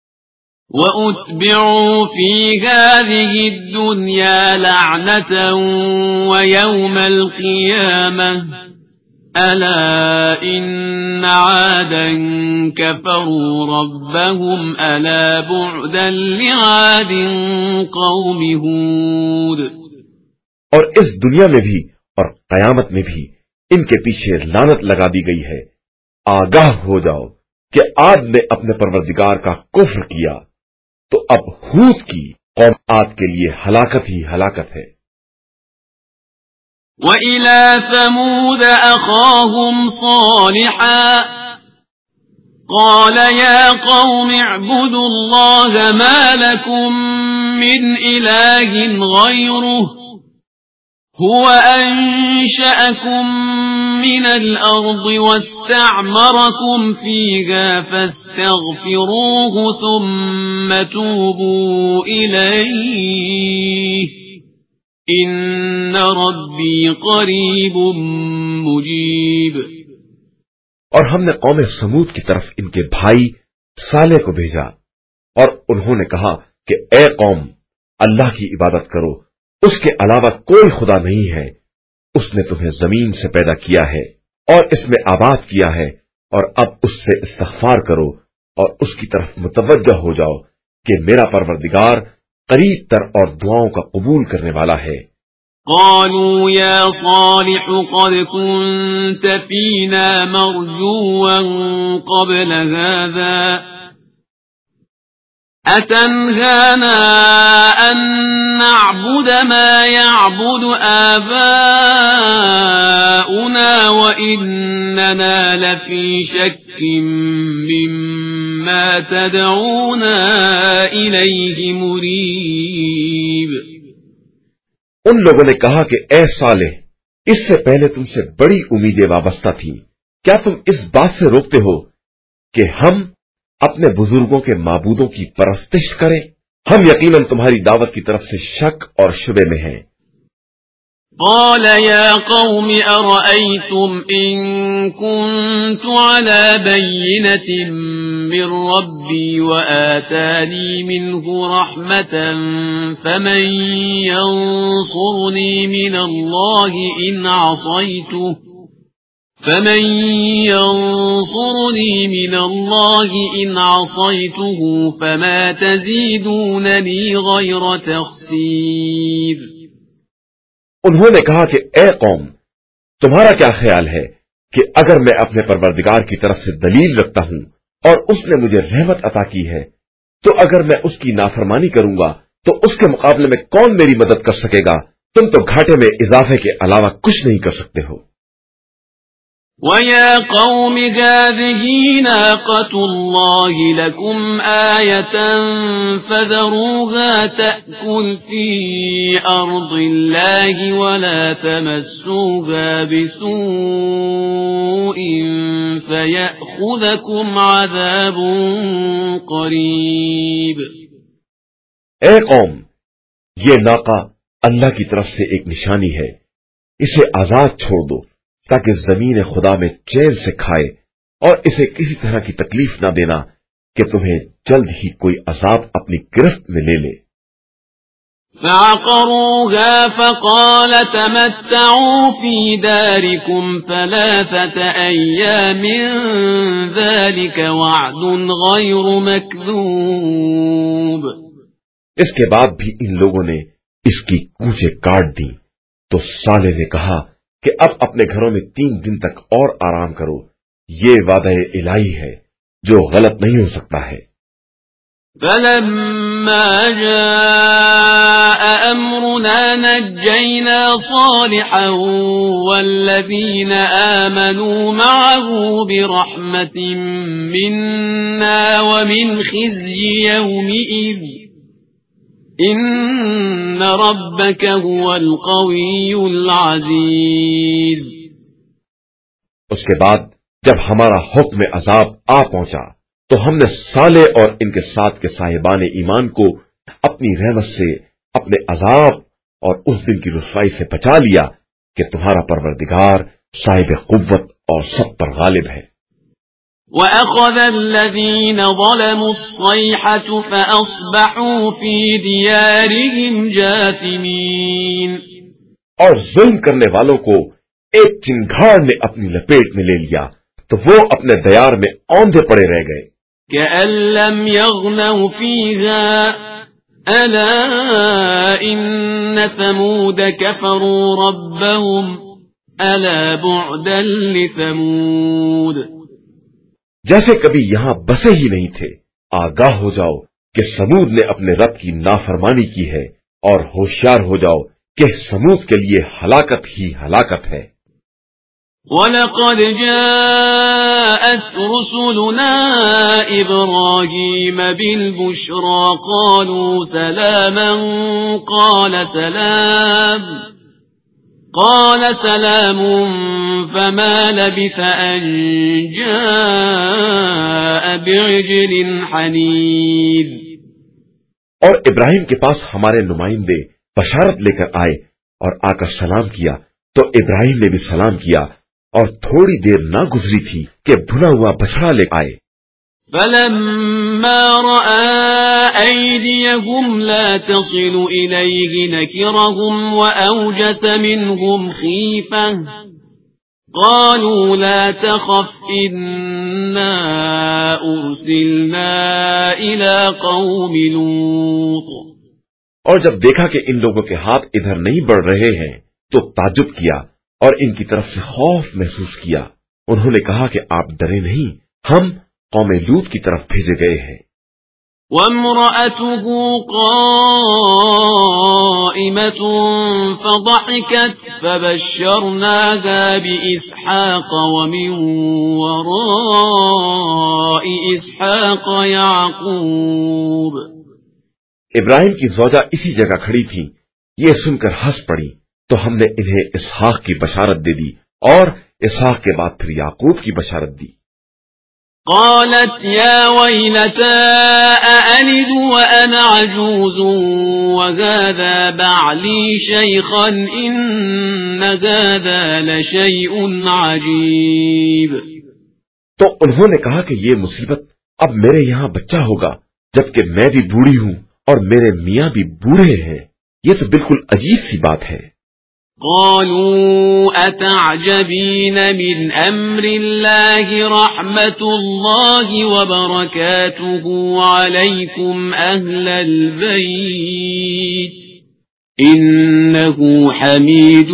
وَأُتْبِعُوا فِي هَذِهِ الدُّنْيَا لَعْنَةً وَيَوْمَ الْقِيَامَةِ أَلَا إِنَّ عَادًا كَفَرُوا رَبَّهُمْ أَلَا بُعْدًا لِعَادٍ قَوْمِ هُودٍ. اور اس دنیا میں بھی اور قیامت میں بھی ان کے پیچھے لعنت لگا دی گئی ہے. آگاہ ہو جاؤ کہ عاد نے اپنے پروردگار کا کفر کیا، تو اب ہود کی قوم عاد کے لیے ہلاکت ہی ہلاکت ہے. وَإِلَى ثَمُودَ أَخَاهُمْ صَالِحًا قَالَ يَا قَوْمِ اعْبُدُوا اللَّهَ مَا لَكُمْ مِنْ إِلَٰهٍ غَيْرُهُ هُوَ أَنشَأَكُم مِّنَ الْأَرْضِ وَاسْتَعْمَرَكُمْ فِيهَا فَاسْتَغْفِرُوهُ ثُمَّ تُوبُوا إِلَيْهِ إِنَّ رَبِّي قَرِيبٌ مُجِيبٌ. اور ہم نے قوم سمود کی طرف ان کے بھائی صالح کو بھیجا اور انہوں نے کہا کہ اے قوم اللہ کی عبادت کرو، اس کے علاوہ کوئی خدا نہیں ہے، اس نے تمہیں زمین سے پیدا کیا ہے اور اس میں آباد کیا ہے، اور اب اس سے استغفار کرو اور اس کی طرف متوجہ ہو جاؤ کہ میرا پروردگار قریب تر اور دعاؤں کا قبول کرنے والا ہے۔ قالوا يا صالح قد كنت فينا مرجوا قبل هذا أتنهانا أن نعبد ما يعبد آباؤنا وإننا لفي شك مما تدعونا إليه مريب۔ ان لوگوں نے کہا کہ اے صالح، اس سے پہلے تم سے بڑی امیدیں وابستہ تھیں، کیا تم اس بات سے روکتے ہو کہ ہم اپنے بزرگوں کے معبودوں کی پرستش کریں؟ ہم یقیناً تمہاری دعوت کی طرف سے شک اور شبے میں ہیں۔ قال يا قوم أرأيتم إن كنت على بينة من ربي وآتاني منه رحمة فمن ينصرني من الله إن عصيته فمن ينصرني من الله إن عصيته فما تزيدونني غير تخسير۔ انہوں نے کہا کہ اے قوم، تمہارا کیا خیال ہے کہ اگر میں اپنے پروردگار کی طرف سے دلیل رکھتا ہوں اور اس نے مجھے رحمت عطا کی ہے، تو اگر میں اس کی نافرمانی کروں گا تو اس کے مقابلے میں کون میری مدد کر سکے گا؟ تم تو گھاٹے میں اضافے کے علاوہ کچھ نہیں کر سکتے ہو۔ وَيَا قَوْمِ هَٰذِهِ نَاقَةُ اللَّهِ لَكُمْ آيَةً فَذَرُوهَا تَأْكُلْ فِي أَرْضِ اللَّهِ وَلَا تَمَسُّوهَا بِسُوءٍ فَيَأْخُذَكُمْ عَذَابٌ قَرِيبٌ۔ اے قوم، یہ ناقہ اللہ کی طرف سے ایک نشانی ہے، اسے آزاد چھوڑ دو تاکہ زمین خدا میں چین سے کھائے، اور اسے کسی طرح کی تکلیف نہ دینا کہ تمہیں جلد ہی کوئی عذاب اپنی گرفت میں لے لے۔ فعقروها فقال تمتعوا في داركم ثلاثة أيام ذلك وعد غير مكذوب۔ اس کے بعد بھی ان لوگوں نے اس کی کوچیں کاٹ دی تو صالح نے کہا کہ اب اپنے گھروں میں تین دن تک اور آرام کرو، یہ وعدہ الہی ہے جو غلط نہیں ہو سکتا ہے۔ فلما جاء أمرنا نجينا صالحا والذين آمنوا معه برحمة منا ومن خزي يومئذ إن ربك هو القوي العزيز۔ اس کے بعد جب ہمارا حکم عذاب آ پہنچا تو ہم نے صالح اور ان کے ساتھ کے صاحبان ایمان کو اپنی رحمت سے اپنے عذاب اور اس دن کی رسوائی سے بچا لیا کہ تمہارا پروردگار صاحب قوت اور سب پر غالب ہے۔ وَأَخَذَ الَّذِينَ ظَلَمُوا الصَّيْحَةُ فَأَصْبَحُوا فِي دِيَارِهِمْ جَاثِمِينَ۔ اور ظلم کرنے والوں کو ایک چنگھاڑ نے اپنی لپیٹ میں لے لیا تو وہ اپنے دیار میں اوندھے پڑے رہ گئے۔ كَأَن لَّمْ يَغْنَوْا فِيهَا أَلَا إِنَّ ثَمُودَ كَفَرُوا رَبَّهُمْ أَلَا بُعْدًا لِثَمُودَ۔ جیسے کبھی یہاں بسے ہی نہیں تھے، آگاہ ہو جاؤ کہ سمود نے اپنے رب کی نافرمانی کی ہے، اور ہوشیار ہو جاؤ کہ سمود کے لیے ہلاکت ہی ہلاکت ہے۔ وَلَقَدْ جَاءَتْ رُسُلُنَا إِبْرَاهِيمَ بِالْبُشْرَىٰ قَالُوا سَلَامًا قَالَ سَلَامٌ قال سلام فما لبث أن جاء بعجل حنيذ۔ اور ابراہیم کے پاس ہمارے نمائندے بشارت لے کر آئے اور آ کر سلام کیا تو ابراہیم نے بھی سلام کیا، اور تھوڑی دیر نہ گزری تھی کہ بھنا ہوا بچڑا لے آئے۔ فلما رأى أيديهم لا تصل إليه نكرهم وأوجس منهم خيفة قالوا لا تخف إنا أرسلنا إلى قوم لوط. اور جب دیکھا کہ ان لوگوں کے ہاتھ ادھر نہیں بڑھ رہے ہیں تو تعجب کیا اور ان کی طرف سے خوف محسوس کیا. انہوں نے کہا کہ آپ ڈرے نہیں، ہم قوم لوط کی طرف بھیجے گئے ہیں. وامرأته قائمة فضحكت فبشرناها بإسحاق ومن وراء إسحاق يعقوب. ابراہیم کی زوجہ اسی جگہ کھڑی تھی، یہ سن کر ہنس پڑی تو ہم نے انہیں اسحاق کی بشارت دے دی اور اسحاق کے بعد پھر یعقوب کی بشارت دی. قالت يا ويلتى أألد وأنا عجوز وهذا بعلي شيخا إن هذا لشيء عجيب. تو انہوں نے کہا کہ یہ مصیبت اب میرے یہاں بچہ ہوگا جبکہ میں بھی بوڑھی ہوں اور میرے میاں بھی بوڑھے ہیں، یہ تو بالکل عجیب سی بات ہے. قالوا أتعجبين من أمر الله رحمة الله وبركاته عليكم أهل البيت إنه حميد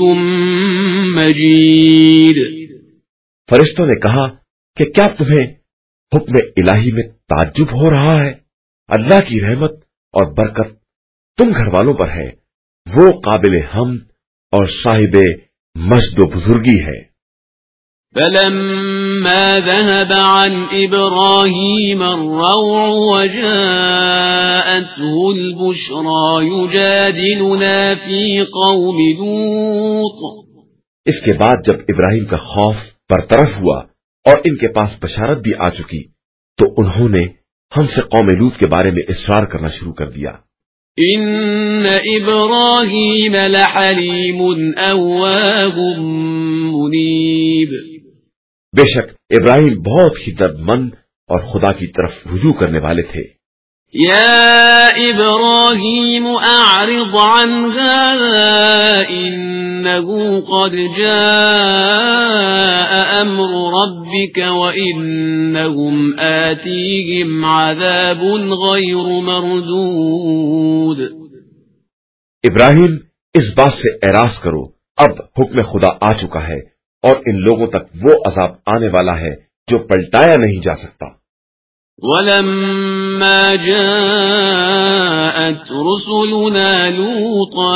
مجيد. فرشتوں نے کہا کہ کیا تمہیں حکم الہی میں تعجب ہو رہا ہے؟ اللہ کی رحمت اور برکت تم گھر والوں پر ہے، وہ قابل حمد اور صاحب مجد و بزرگی ہے. فلما ذهب عن إبراهيم الروع وجاءته البشرى يجادلنا في قوم لوط. اس کے بعد جب ابراہیم کا خوف برطرف ہوا اور ان کے پاس بشارت بھی آ چکی تو انہوں نے ہم سے قوم لوط کے بارے میں اصرار کرنا شروع کر دیا. ان ابراہیم لحلیم اواب منیب. بے شک ابراہیم بہت ہی درد مند اور خدا کی طرف رجوع کرنے والے تھے. یا ابراہیم اعرض عن هذا انه قد جاء امر ربك وانهم آتيهم عذاب غير مردود. ابراہیم اس بات سے اعراض کرو، اب حکم خدا آ چکا ہے اور ان لوگوں تک وہ عذاب آنے والا ہے جو پلٹایا نہیں جا سکتا. وَلَمَّا جَاءَتْ رُسُلُنَا لُوطًا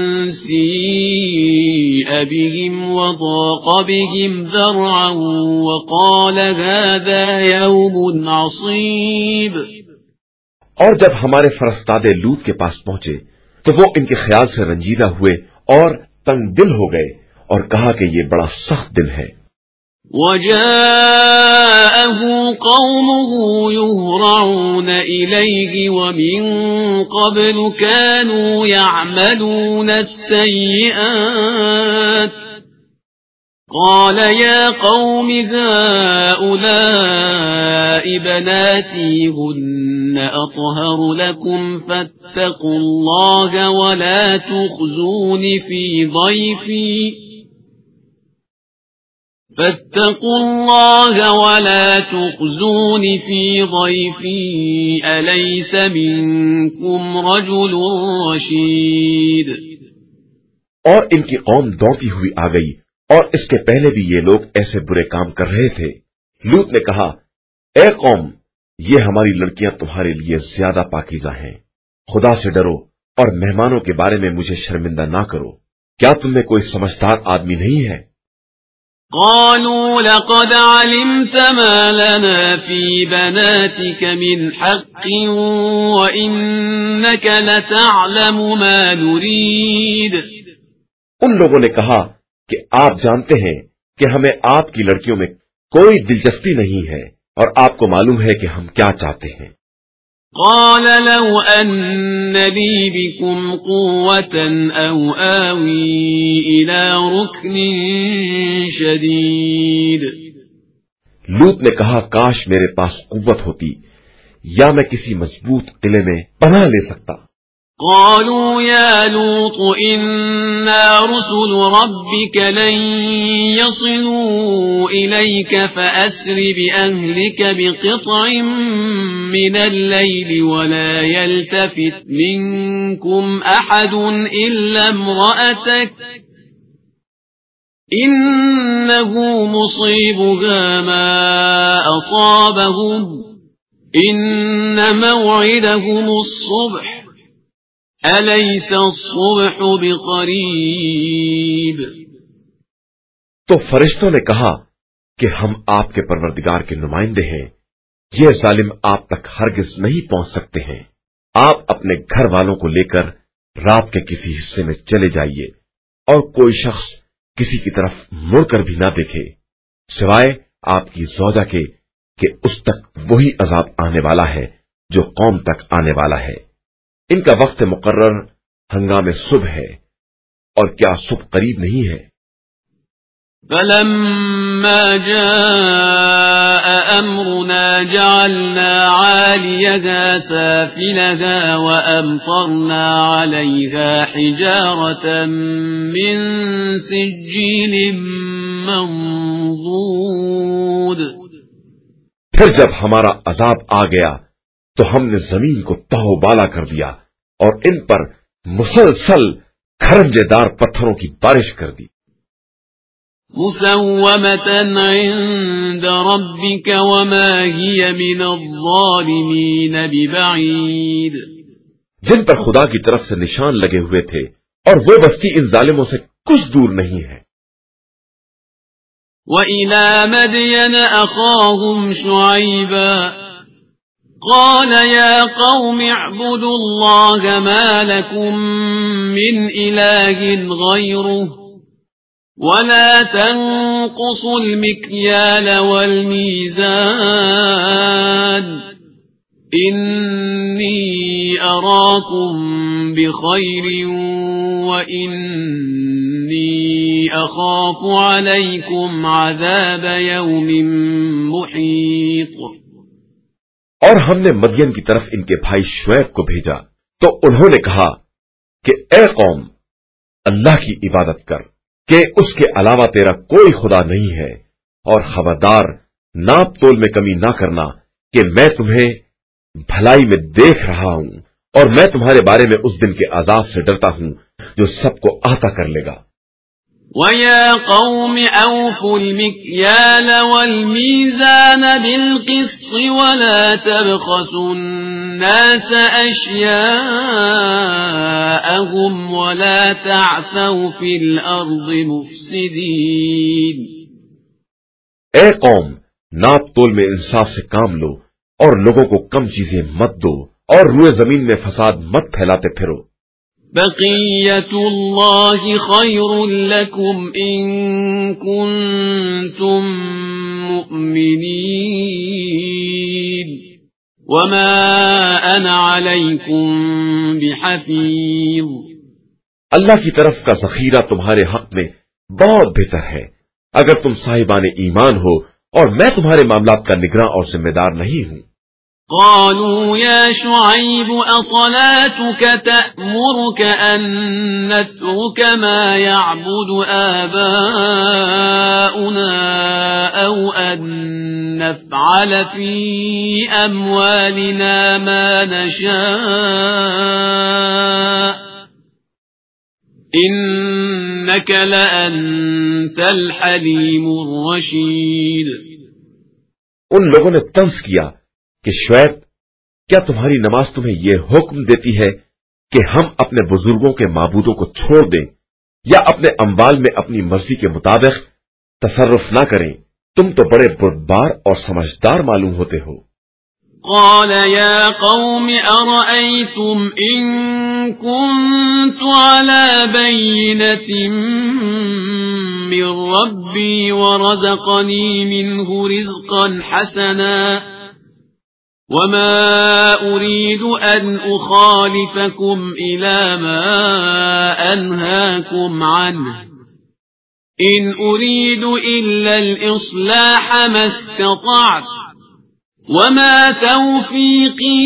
سِيءَ بِهِمْ وَضَاقَ بِهِمْ ذَرْعًا وَقَالَ هَذَا يَوْمٌ عَصِيبٌ. اور جب ہمارے فرستادے لوط کے پاس پہنچے تو وہ ان کے خیال سے رنجیدہ ہوئے اور تنگ دل ہو گئے اور کہا کہ یہ بڑا سخت دن ہے. وَجَاءَهُ قَوْمُهُ يُهْرَعُونَ إِلَيْهِ وَمِن قَبْلُ كَانُوا يَعْمَلُونَ السَّيِّئَاتِ قَالَ يَا قَوْمِ هَؤُلَاءِ بَنَاتِي هُنَّ أَطْهَرُ لَكُمْ فَاتَّقُوا اللَّهَ وَلَا تُخْزُونِ فِي ضَيْفِي فاتقوا الله ولا تخزون في ضيفي أليس منكم رجل رشيد. اور ان کی قوم دوڑتی ہوئی آ گئی اور اس کے پہلے بھی یہ لوگ ایسے برے کام کر رہے تھے. لوط نے کہا اے قوم یہ ہماری لڑکیاں تمہارے لیے زیادہ پاکیزہ ہیں، خدا سے ڈرو اور مہمانوں کے بارے میں مجھے شرمندہ نہ کرو. کیا تم میں کوئی سمجھدار آدمی نہیں ہے؟ قالوا لقد علمت ما لنا في بناتك من حق وإنك لتعلم ما نريد. ان لوگوں نے کہا کہ آپ جانتے ہیں کہ ہمیں آپ کی لڑکیوں میں کوئی دلچسپی نہیں ہے اور آپ کو معلوم ہے کہ ہم کیا چاہتے ہیں. قال لو أن لي بكم قوة أو آوي إلى ركن شديد. لوط نے کہا کاش میرے پاس قوت ہوتی یا میں کسی مضبوط قلعے میں پناہ لے سکتا. قالوا يا لوط إنا رسل ربك لن يصلوا إليك فأسر بأهلك بقطع من الليل ولا يلتفت منكم أحد إلا امرأتك إنه مصيبها ما أصابهم إن موعدهم الصبح أليس الصبح بقريب. تو فرشتوں نے کہا کہ ہم آپ کے پروردگار کے نمائندے ہیں، یہ ظالم آپ تک ہرگز نہیں پہنچ سکتے ہیں. آپ اپنے گھر والوں کو لے کر رات کے کسی حصے میں چلے جائیے اور کوئی شخص کسی کی طرف مڑ کر بھی نہ دیکھے سوائے آپ کی زوجہ کے کہ اس تک وہی عذاب آنے والا ہے جو قوم تک آنے والا ہے. ان کا وقت مقرر ہنگام صبح ہے اور کیا صبح قریب نہیں ہے. فلما جاء أمرنا جعلنا عاليها سافلها وأمطرنا عليها حجارة من سجيل منضود. پھر جب ہمارا عذاب آ گیا تو ہم نے زمین کو تہو بالا کر دیا اور ان پر مسلسل کھرنجے دار پتھروں کی بارش کر دی. مسومة عند ربك وما هي من الظالمين ببعيد. جن پر خدا کی طرف سے نشان لگے ہوئے تھے اور وہ بستی ان ظالموں سے کچھ دور نہیں ہے. وَإِلَى مَدْيَنَ أَخَاهُمْ شُعَيْبًا قَالَ يَا قَوْمِ اعْبُدُوا اللَّهَ مَا لَكُمْ مِنْ إِلَٰهٍ غَيْرُهُ وَلَا تَنقُصُوا الْمِكْيَالَ وَالْمِيزَانَ إِنِّي أَرَاكُمْ بِخَيْرٍ وَإِنِّي أَخَافُ عَلَيْكُمْ عَذَابَ يَوْمٍ مُحِيطٍ. اور ہم نے مدین کی طرف ان کے بھائی شعیب کو بھیجا تو انہوں نے کہا کہ اے قوم اللہ کی عبادت کر کہ اس کے علاوہ تیرا کوئی خدا نہیں ہے، اور خبردار ناپ تول میں کمی نہ کرنا کہ میں تمہیں بھلائی میں دیکھ رہا ہوں اور میں تمہارے بارے میں اس دن کے عذاب سے ڈرتا ہوں جو سب کو احاطہ کر لے گا. وَيَا قَوْمِ أَوْفُوا الْمِكْيَالَ وَالْمِيزَانَ بِالْقِسْطِ وَلَا تَبْخَسُوا النَّاسَ أَشْيَاءَهُمْ وَلَا تَعْثَوْا فِي الْأَرْضِ مُفْسِدِينَ. اے قوم ناپ تول میں انصاف سے کام لو اور لوگوں کو کم چیزیں مت دو اور روئے زمین میں فساد مت پھیلاتے پھرو. بقية الله خير لكم إن كنتم مؤمنين وما أنا عليكم بحفيظ. اللہ کی طرف کا ذخیرہ تمہارے حق میں بہت بہتر ہے اگر تم صاحبان ایمان ہو اور میں تمہارے معاملات کا نگراں اور ذمہ دار نہیں ہوں. قالوا يا شعيب أصلاتك تأمرك أن نترك ما يعبد آباؤنا أو أن نفعل في أموالنا ما نشاء إنك لأنت الحليم الرشيد. ان لوگوں نے طنز کیا کہ شعیب کیا تمہاری نماز تمہیں یہ حکم دیتی ہے کہ ہم اپنے بزرگوں کے معبودوں کو چھوڑ دیں یا اپنے اموال میں اپنی مرضی کے مطابق تصرف نہ کریں؟ تم تو بڑے بردبار اور سمجھدار معلوم ہوتے ہو. قال يا قوم أرأيتم إن كنت على بينة من ربي ورزقني منه رزقا حسنا وما أريد أن أخالفكم إلى ما أنهاكم عنه إن أريد إلا الإصلاح ما استطعت وما توفيقي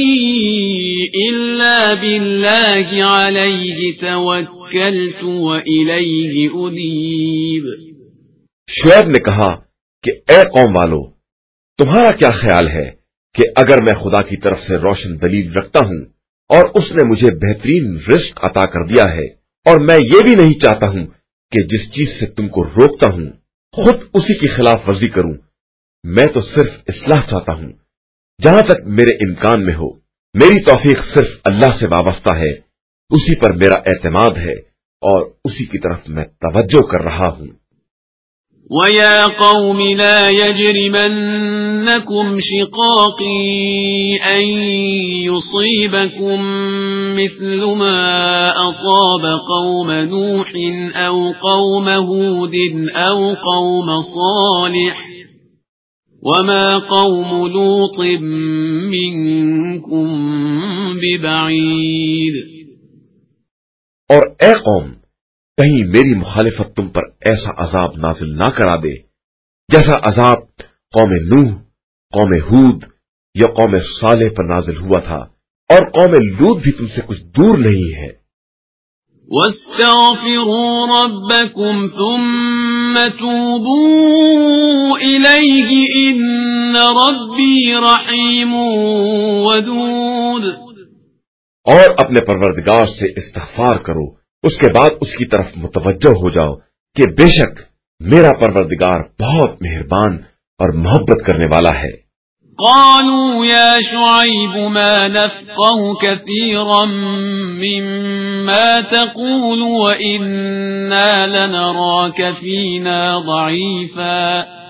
إلا بالله عليه توكلت وإليه أنيب۔ شعیب نے کہا کہ اے قوم والو، تمہارا کیا خیال ہے کہ اگر میں خدا کی طرف سے روشن دلیل رکھتا ہوں اور اس نے مجھے بہترین رزق عطا کر دیا ہے، اور میں یہ بھی نہیں چاہتا ہوں کہ جس چیز سے تم کو روکتا ہوں خود اسی کی خلاف ورزی کروں، میں تو صرف اصلاح چاہتا ہوں جہاں تک میرے امکان میں ہو۔ میری توفیق صرف اللہ سے وابستہ ہے، اسی پر میرا اعتماد ہے اور اسی کی طرف میں توجہ کر رہا ہوں۔ وَيَا قَوْمِ لَا يَجْرِمَنَّكُمْ شِقَاقِي أَن يُصِيبَكُم مِّثْلُ مَا أَصَابَ قَوْمَ نُوحٍ أَوْ قَوْمَ هُودٍ أَوْ قَوْمَ صَالِحٍ وَمَا قَوْمُ لُوطٍ مِّنكُم بِبَعِيدٍ۔ اور اے قوم، کہیں میری مخالفت تم پر ایسا عذاب نازل نہ کرا دے جیسا عذاب قوم نوح، قوم ہود یا قوم صالح پر نازل ہوا تھا، اور قوم لوط بھی تم سے کچھ دور نہیں ہے۔ وَاسْتَغْفِرُوا رَبَّكُمْ ثُمَّ تُوبُوا إِلَيْهِ إِنَّ رَبِّي رَحِيمٌ وَدُودٌ۔ اور اپنے پروردگار سے استغفار کرو، اس کے بعد اس کی طرف متوجہ ہو جاؤ کہ بے شک میرا پروردگار بہت مہربان اور محبت کرنے والا ہے۔ قالوا يا شعيب ما نفقه كثيرا مما تقول وإنا لنراك فينا ضعيفا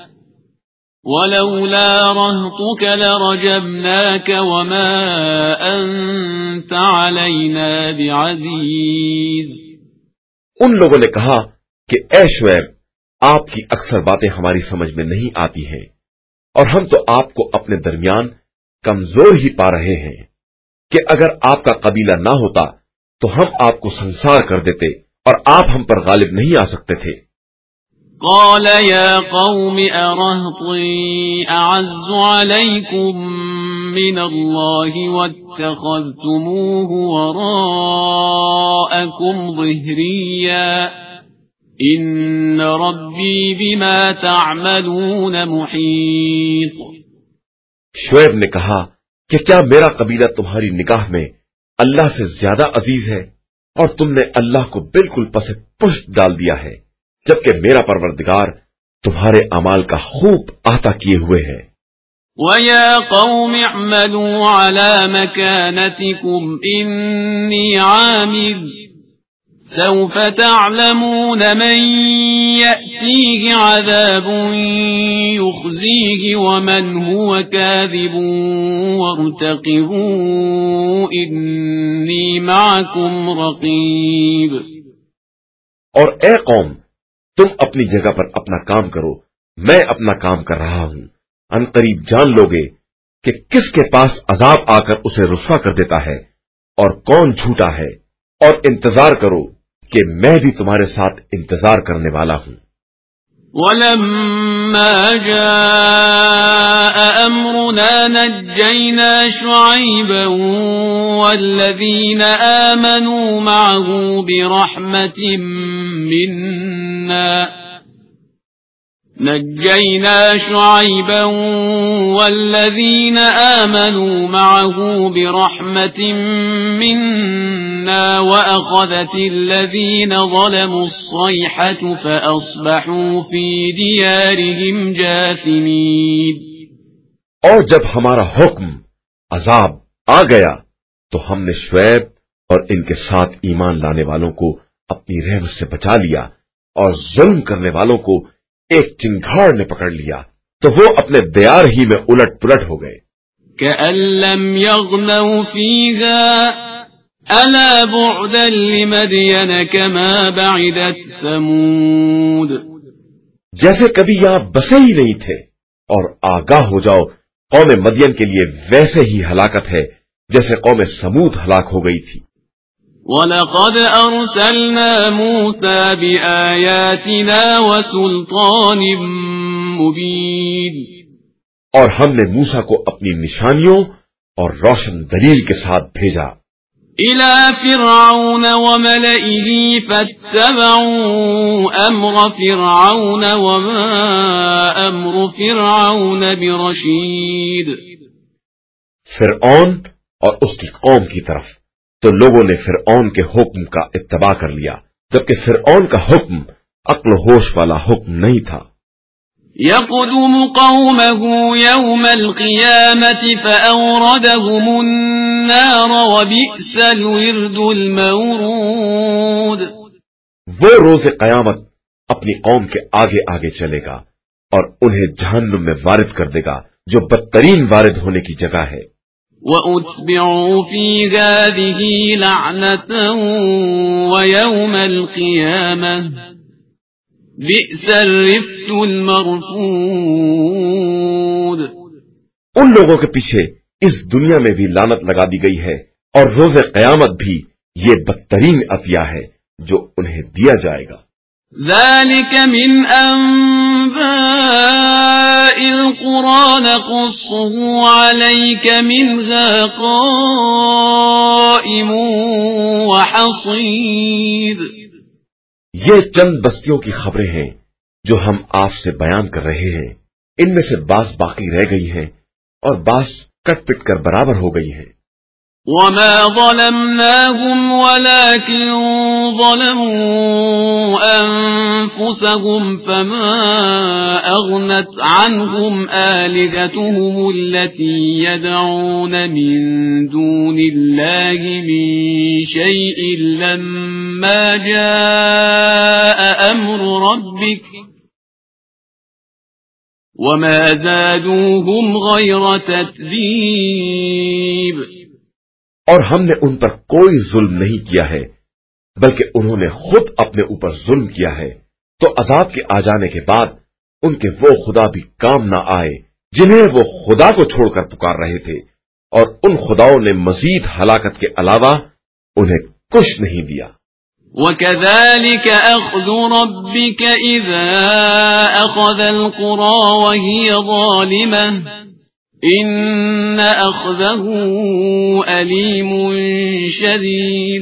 ولولا رهطك لرجمناك وما أنت علينا بعزيز۔ ان لوگوں نے کہا کہ اے شعیب، آپ کی اکثر باتیں ہماری سمجھ میں نہیں آتی ہیں اور ہم تو آپ کو اپنے درمیان کمزور ہی پا رہے ہیں کہ اگر آپ کا قبیلہ نہ ہوتا تو ہم آپ کو سنسار کر دیتے اور آپ ہم پر غالب نہیں آ سکتے تھے۔ قال يا قوم أرهطي أعز عليكم من الله واتخذتموه وراءكم ظهريا إن ربي بما تعملون محيط۔ شعیب نے کہا کہ کیا میرا قبیلہ تمہاری نگاہ میں اللہ سے زیادہ عزیز ہے، اور تم نے اللہ کو بالکل پس پشت ڈال دیا ہے، جبکہ میرا پروردگار تمہارے اعمال کا خوب احاطہ کیے ہوئے ہے۔ وَيَا قَوْمِ اعْمَلُوا عَلَى مَكَانَتِكُمْ إِنِّي عَامِلٌ سَوْفَ تَعْلَمُونَ مَن يَأْتِيهِ عَذَابٌ يُخْزِيهِ وَمَنْ هُوَ كَاذِبٌ وَارْتَقِبُوا إِنِّي مَعَكُمْ رَقِيبٌ۔ اور اے قوم، تم اپنی جگہ پر اپنا کام کرو، میں اپنا کام کر رہا ہوں، ان قریب جان لوگے کہ کس کے پاس عذاب آ کر اسے رسوا کر دیتا ہے اور کون جھوٹا ہے، اور انتظار کرو کہ میں بھی تمہارے ساتھ انتظار کرنے والا ہوں۔ وَلَمَّا جَاءَ أَمْرُنَا نَجَّيْنَا شُعَيْبًا وَالَّذِينَ آمَنُوا مَعَهُ بِرَحْمَةٍ مِنَّا نجينا شعيبا والذين آمنوا معه برحمة منا وأخذت الذين ظلموا الصيحة فأصبحوا في ديارهم جاثمين۔ اور جب ہمارا حکم عذاب آ گیا تو ہم نے شعیب اور ان کے ساتھ ایمان لانے والوں کو اپنی رحمت سے بچا لیا، اور ظلم کرنے والوں کو ایک چنگھاڑ نے پکڑ لیا تو وہ اپنے دیار ہی میں الٹ پلٹ ہو گئے۔ كَأَن لَّمْ يَغْنَوْا فِيهَا أَلَا بُعْدًا لِّمَدْيَنَ كَمَا بَعِدَتْ ثَمُودُ۔ جیسے کبھی یہاں بسے ہی نہیں تھے، اور آگاہ ہو جاؤ قوم مدین کے لیے ویسے ہی ہلاکت ہے جیسے قوم سمود ہلاک ہو گئی تھی۔ وَلَقَدْ أَرْسَلْنَا مُوسَى بِآيَاتِنَا وَسُلْطَانٍ مُبِينٍ، اور ہم نے موسیٰ کو اپنی نشانیوں اور روشن دلیل کے ساتھ بھیجا إِلَى فِرْعَوْنَ وَمَلَئِهِ فَاتَّبَعُوا أَمْرَ فِرْعَوْنَ وَمَا أَمْرُ فِرْعَوْنَ بِرَشِيدٍ۔ فرعون اور اس کی قوم کی طرف تو لوگوں نے فرعون کے حکم کا اتباع کر لیا، جبکہ فرعون کا حکم عقل و ہوش والا حکم نہیں تھا۔ يَقْدُمُ قَوْمَهُ يَوْمَ الْقِيَامَةِ فَأَوْرَدَهُمُ النَّارَ وَبِئْسَ الْوِرْدُ الْمَوْرُودُ۔ وہ روز قیامت اپنی قوم کے آگے آگے چلے گا اور انہیں جہنم میں وارد کر دے گا، جو بدترین وارد ہونے کی جگہ ہے۔ وَأُتْبِعُوا فِي هَٰذِهِ لَعْنَةً وَيَوْمَ الْقِيَامَةِ بِئْسَ الرِّفْدُ الْمَرْفُودُ۔ ان لوگوں کے پیچھے اس دنیا میں بھی لعنت لگا دی گئی ہے، اور روز قیامت بھی یہ بدترین عطیہ ہے جو انہیں دیا جائے گا۔ ذَلِكَ مِنْ أَنبَاءِ الْقُرَىٰ نَقُصُّهُ عَلَيْكَ مِنْهَا قَائِمٌ وَحَصِيدٌ۔ یہ چند بستیوں کی خبریں ہیں جو ہم آپ سے بیان کر رہے ہیں، ان میں سے بعض باقی رہ گئی ہیں اور بعض کٹ پٹ کر برابر ہو گئی ہیں۔ وَمَا ظَلَمْنَاهُمْ وَلَكِنْ ظَلَمُوا أَنفُسَهُمْ فَمَا أَغْنَتْ عَنْهُمْ آلِهَتُهُمُ الَّتِي يَدْعُونَ مِن دُونِ اللَّهِ مِن شَيْءٍ لَّمَّا جَاءَ أَمْرُ رَبِّكَ وَمَا زَادُوهُمْ غَيْرَ تَتْبِيبٍ۔ اور ہم نے ان پر کوئی ظلم نہیں کیا ہے، بلکہ انہوں نے خود اپنے اوپر ظلم کیا ہے، تو عذاب کے آ جانے کے بعد ان کے وہ خدا بھی کام نہ آئے جنہیں وہ خدا کو چھوڑ کر پکار رہے تھے، اور ان خداؤں نے مزید ہلاکت کے علاوہ انہیں کچھ نہیں دیا۔ وَكَذَلِكَ أَخْذُ رَبِّكَ إِذَا أَخَذَ الْقُرَىٰ وَهِيَ ظَالِمَةٌ إِنَّ أَخْذَهُ أَلِيمٌ شَدِيدٌ۔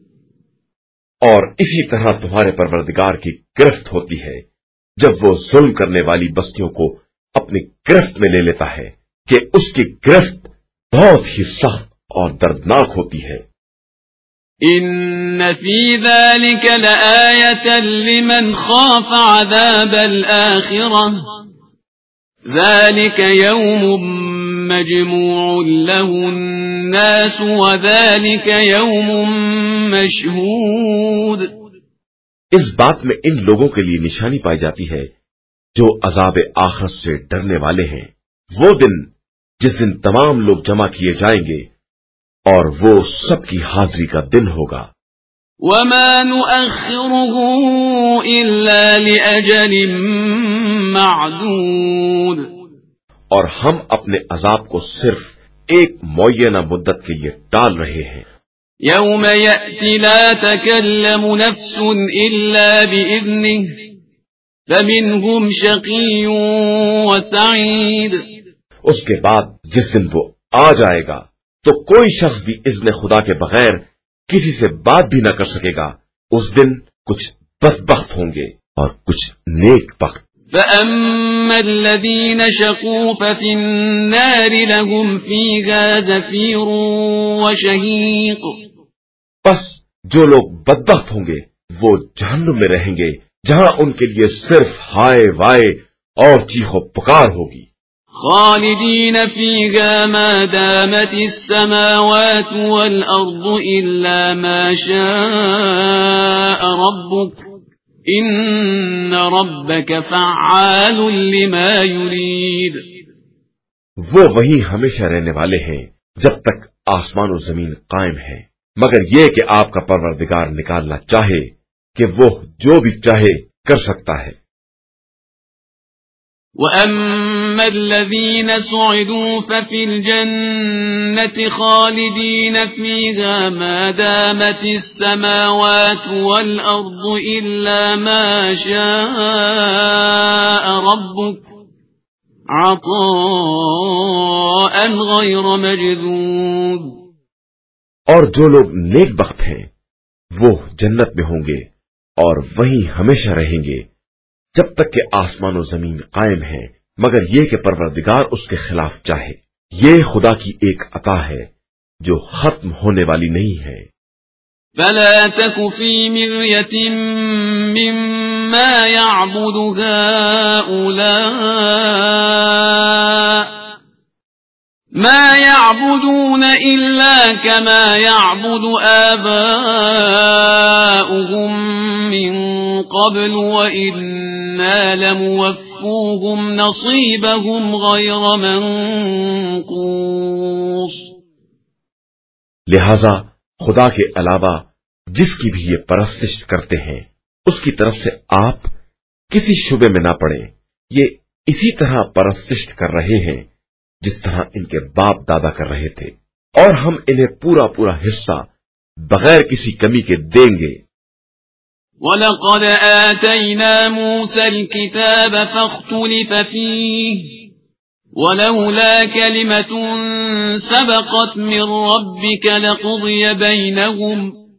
اور اسی طرح تمہارے پروردگار کی گرفت ہوتی ہے جب وہ ظلم کرنے والی بستیوں کو اپنی گرفت میں لے لیتا ہے کہ اس کی گرفت بہت ہی سخت اور دردناک ہوتی ہے۔ إِنَّ فِي ذَلِكَ لَآيَةً لِمَنْ خَافَ عَذَابَ الْآخِرَةِ ذَلِكَ يَوْمٌ مَّجْمُوعٌ لَّهُ النَّاسُ وَذَلِكَ يَوْمٌ مَّشْهُودٌ۔ اس بات میں ان لوگوں کے لیے نشانی پائی جاتی ہے جو عذاب آخرت سے ڈرنے والے ہیں، وہ دن جس دن تمام لوگ جمع کیے جائیں گے اور وہ سب کی حاضری کا دن ہوگا۔ وَمَا نُؤَخِّرُهُ إِلَّا لِأَجَلٍ مَّعْدُودٍ۔ اور ہم اپنے عذاب کو صرف ایک معینہ مدت کے لیے ٹال رہے ہیں۔ يَوْمَ يَأْتِ لَا تَكَلَّمُ نَفْسٌ إِلَّا بِإِذْنِهِ فَمِنْهُمْ شَقِيٌّ وَسَعِيدٌ۔ اس کے بعد جس دن وہ آ جائے گا تو کوئی شخص بھی اذن خدا کے بغیر کسی سے بات بھی نہ کر سکے گا۔ اس دن کچھ بدبخت ہوں گے اور کچھ نیک بخت۔ فَأَمَّا الَّذِينَ شَقُوا فَفِي النَّارِ لَهُمْ فِيهَا زَفِيرٌ وَشَهِيقٌ۔ پس جو لوگ بدبخت ہوں گے وہ جہنم میں رہیں گے، جہاں ان کے لیے صرف ہائے وائے اور چیخ و پکار ہوگی۔ خالدین فیہا ما دامت السماوات والارض الا ما شاء ربک ان ربک فعال لما یرید۔ وہ وہیں ہمیشہ رہنے والے ہیں جب تک آسمان و زمین قائم ہے، مگر یہ کہ آپ کا پروردگار نکالنا چاہے کہ وہ جو بھی چاہے کر سکتا ہے۔ وَأَمَّا الَّذِينَ سُعِدُوا فَفِي الْجَنَّةِ خَالِدِينَ فِيهَا مَا دَامَتِ السَّمَاوَاتُ وَالْأَرْضُ إِلَّا مَا شَاءَ رَبُّكَ عَطَاءً غَيْرَ مَجْذُوذٍ۔ اور جو لوگ نیک بخت ہیں وہ جنت میں ہوں گے اور وہیں ہمیشہ رہیں گے جب تک کہ آسمان و زمین قائم ہیں، مگر یہ کہ پروردگار اس کے خلاف چاہے۔ یہ خدا کی ایک عطا ہے جو ختم ہونے والی نہیں ہے۔ فَلَا تَكُ فِي مِرْيَةٍ مِّمَّا يَعْبُدُ هَؤُلَاءِ مَا يَعْبُدُونَ إِلَّا كَمَا يَعْبُدُ آبَاؤُهُم مِّن قَبْلُ وَإِنَّا لَمُوَفُّوهُمْ نَصِيبَهُمْ غَيْرَ مَنقُوصٍ۔ لہذا خدا کے علاوہ جس کی بھی یہ پرستش کرتے ہیں اس کی طرف سے آپ کسی شبے میں نہ پڑیں۔ یہ اسی طرح پرستش کر رہے ہیں جس طرح ان کے باپ دادا کر رہے تھے، اور ہم انہیں پورا پورا حصہ بغیر کسی کمی کے دیں گے۔ وَلَقَدْ آتَيْنَا مُوسَى الْكِتَابَ فَاخْتُلِفَ فِيهِ وَلَوْلَا كَلِمَةٌ سَبَقَتْ مِنْ رَبِّكَ لَقُضِيَ بَيْنَهُمْ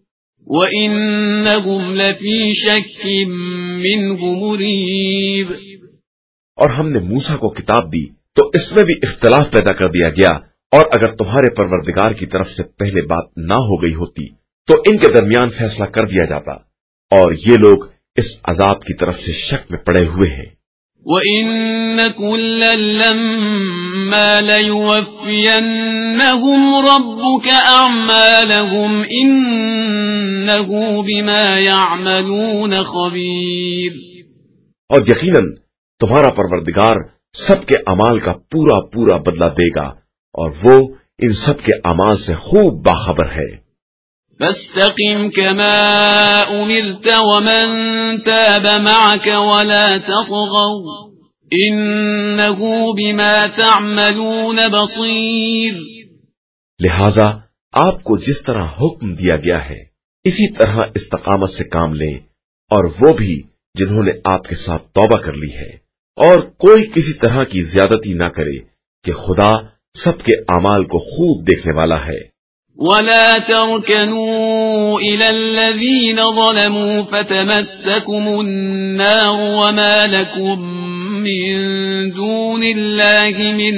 وَإِنَّهُمْ لَفِي شَكٍّ مِّنْهُ مُرِيبٍ۔ اور ہم نے موسیٰ کو کتاب دی تو اس میں بھی اختلاف پیدا کر دیا گیا، اور اگر تمہارے پروردگار کی طرف سے پہلے بات نہ ہو گئی ہوتی تو ان کے درمیان فیصلہ کر دیا جاتا، اور یہ لوگ اس عذاب کی طرف سے شک میں پڑے ہوئے ہیں۔ وَإِنَّ كُلًّا لَّمَّا لَيُوَفِّيَنَّهُمْ رَبُّكَ أَعْمَالَهُمْ إِنَّهُ بِمَا يَعْمَلُونَ خَبِيرٌ۔ اور یقیناً تمہارا پروردگار سب کے اعمال کا پورا پورا بدلہ دے گا، اور وہ ان سب کے اعمال سے خوب باخبر ہے۔ فَاسْتَقِمْ كَمَا أُمِرْتَ وَمَنْ تَابَ مَعَكَ وَلَا تَطْغَوْا إِنَّهُ بِمَا تَعْمَلُونَ بَصِيرٌ۔ لہذا آپ کو جس طرح حکم دیا گیا ہے اسی طرح استقامت سے کام لیں، اور وہ بھی جنہوں نے آپ کے ساتھ توبہ کر لی ہے، اور کوئی کسی طرح کی زیادتی نہ کرے کہ خدا سب کے اعمال کو خوب دیکھنے والا ہے۔ وَلَا تَرْكَنُوا إِلَى الَّذِينَ ظَلَمُوا فَتَمَسَّكُمُ النَّارُ وَمَا لَكُم مِّن دُونِ اللَّهِ مِنْ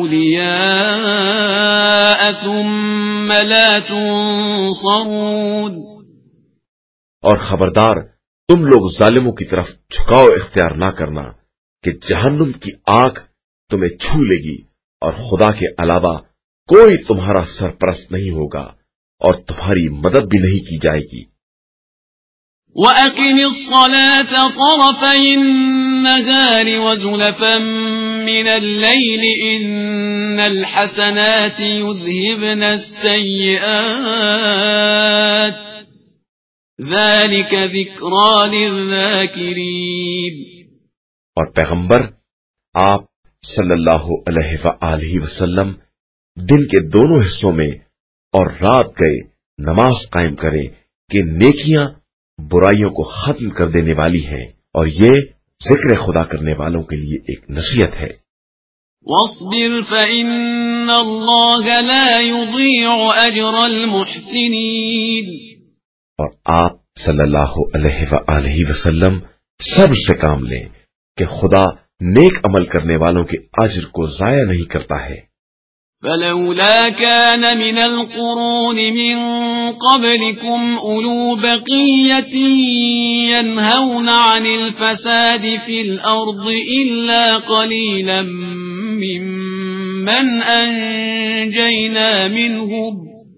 أَوْلِيَاءَ ثُمَّ لَا تُنصَرُونَ۔ اور خبردار تم لوگ ظالموں کی طرف جھکاؤ اختیار نہ کرنا کہ جہنم کی آگ تمہیں چھو لے گی، اور خدا کے علاوہ کوئی تمہارا سرپرست نہیں ہوگا اور تمہاری مدد بھی نہیں کی جائے گی۔ وَأَقِمِ الصَّلَاةَ طَرَفَيِ النَّهَارِ وَزُلَفًا مِّنَ اللَّيْلِ إِنَّ الْحَسَنَاتِ يُذْهِبْنَ السَّيِّئَاتِ ذَلِكَ ذِكْرَى لِلذَّاكِرِينَ۔ اور پیغمبر آپ صلی اللہ علیہ وآلہ وسلم دن کے دونوں حصوں میں اور رات گئے نماز قائم کریں کہ نیکیاں برائیوں کو ختم کر دینے والی ہیں، اور یہ ذکر خدا کرنے والوں کے لیے ایک نصیحت ہے۔ وَاصْبِرْ فَإِنَّ اللَّهَ لَا يُضِيعُ أَجْرَ الْمُحْسِنِينَ۔ اور آپ صلی اللہ علیہ وآلہ وسلم صبر سے کام لیں کہ خدا نیک عمل کرنے والوں کے اجر کو ضائع نہیں کرتا ہے۔ فَلَوْلَا كَانَ مِنَ الْقُرُونِ مِنْ قَبْلِكُمْ أُولُو بَقِيَّةٍ يَنْهَوْنَ عَنِ الْفَسَادِ فِي الْأَرْضِ إِلَّا قَلِيلًا مِّمَّنْ أَنْجَيْنَا مِنْهُمْ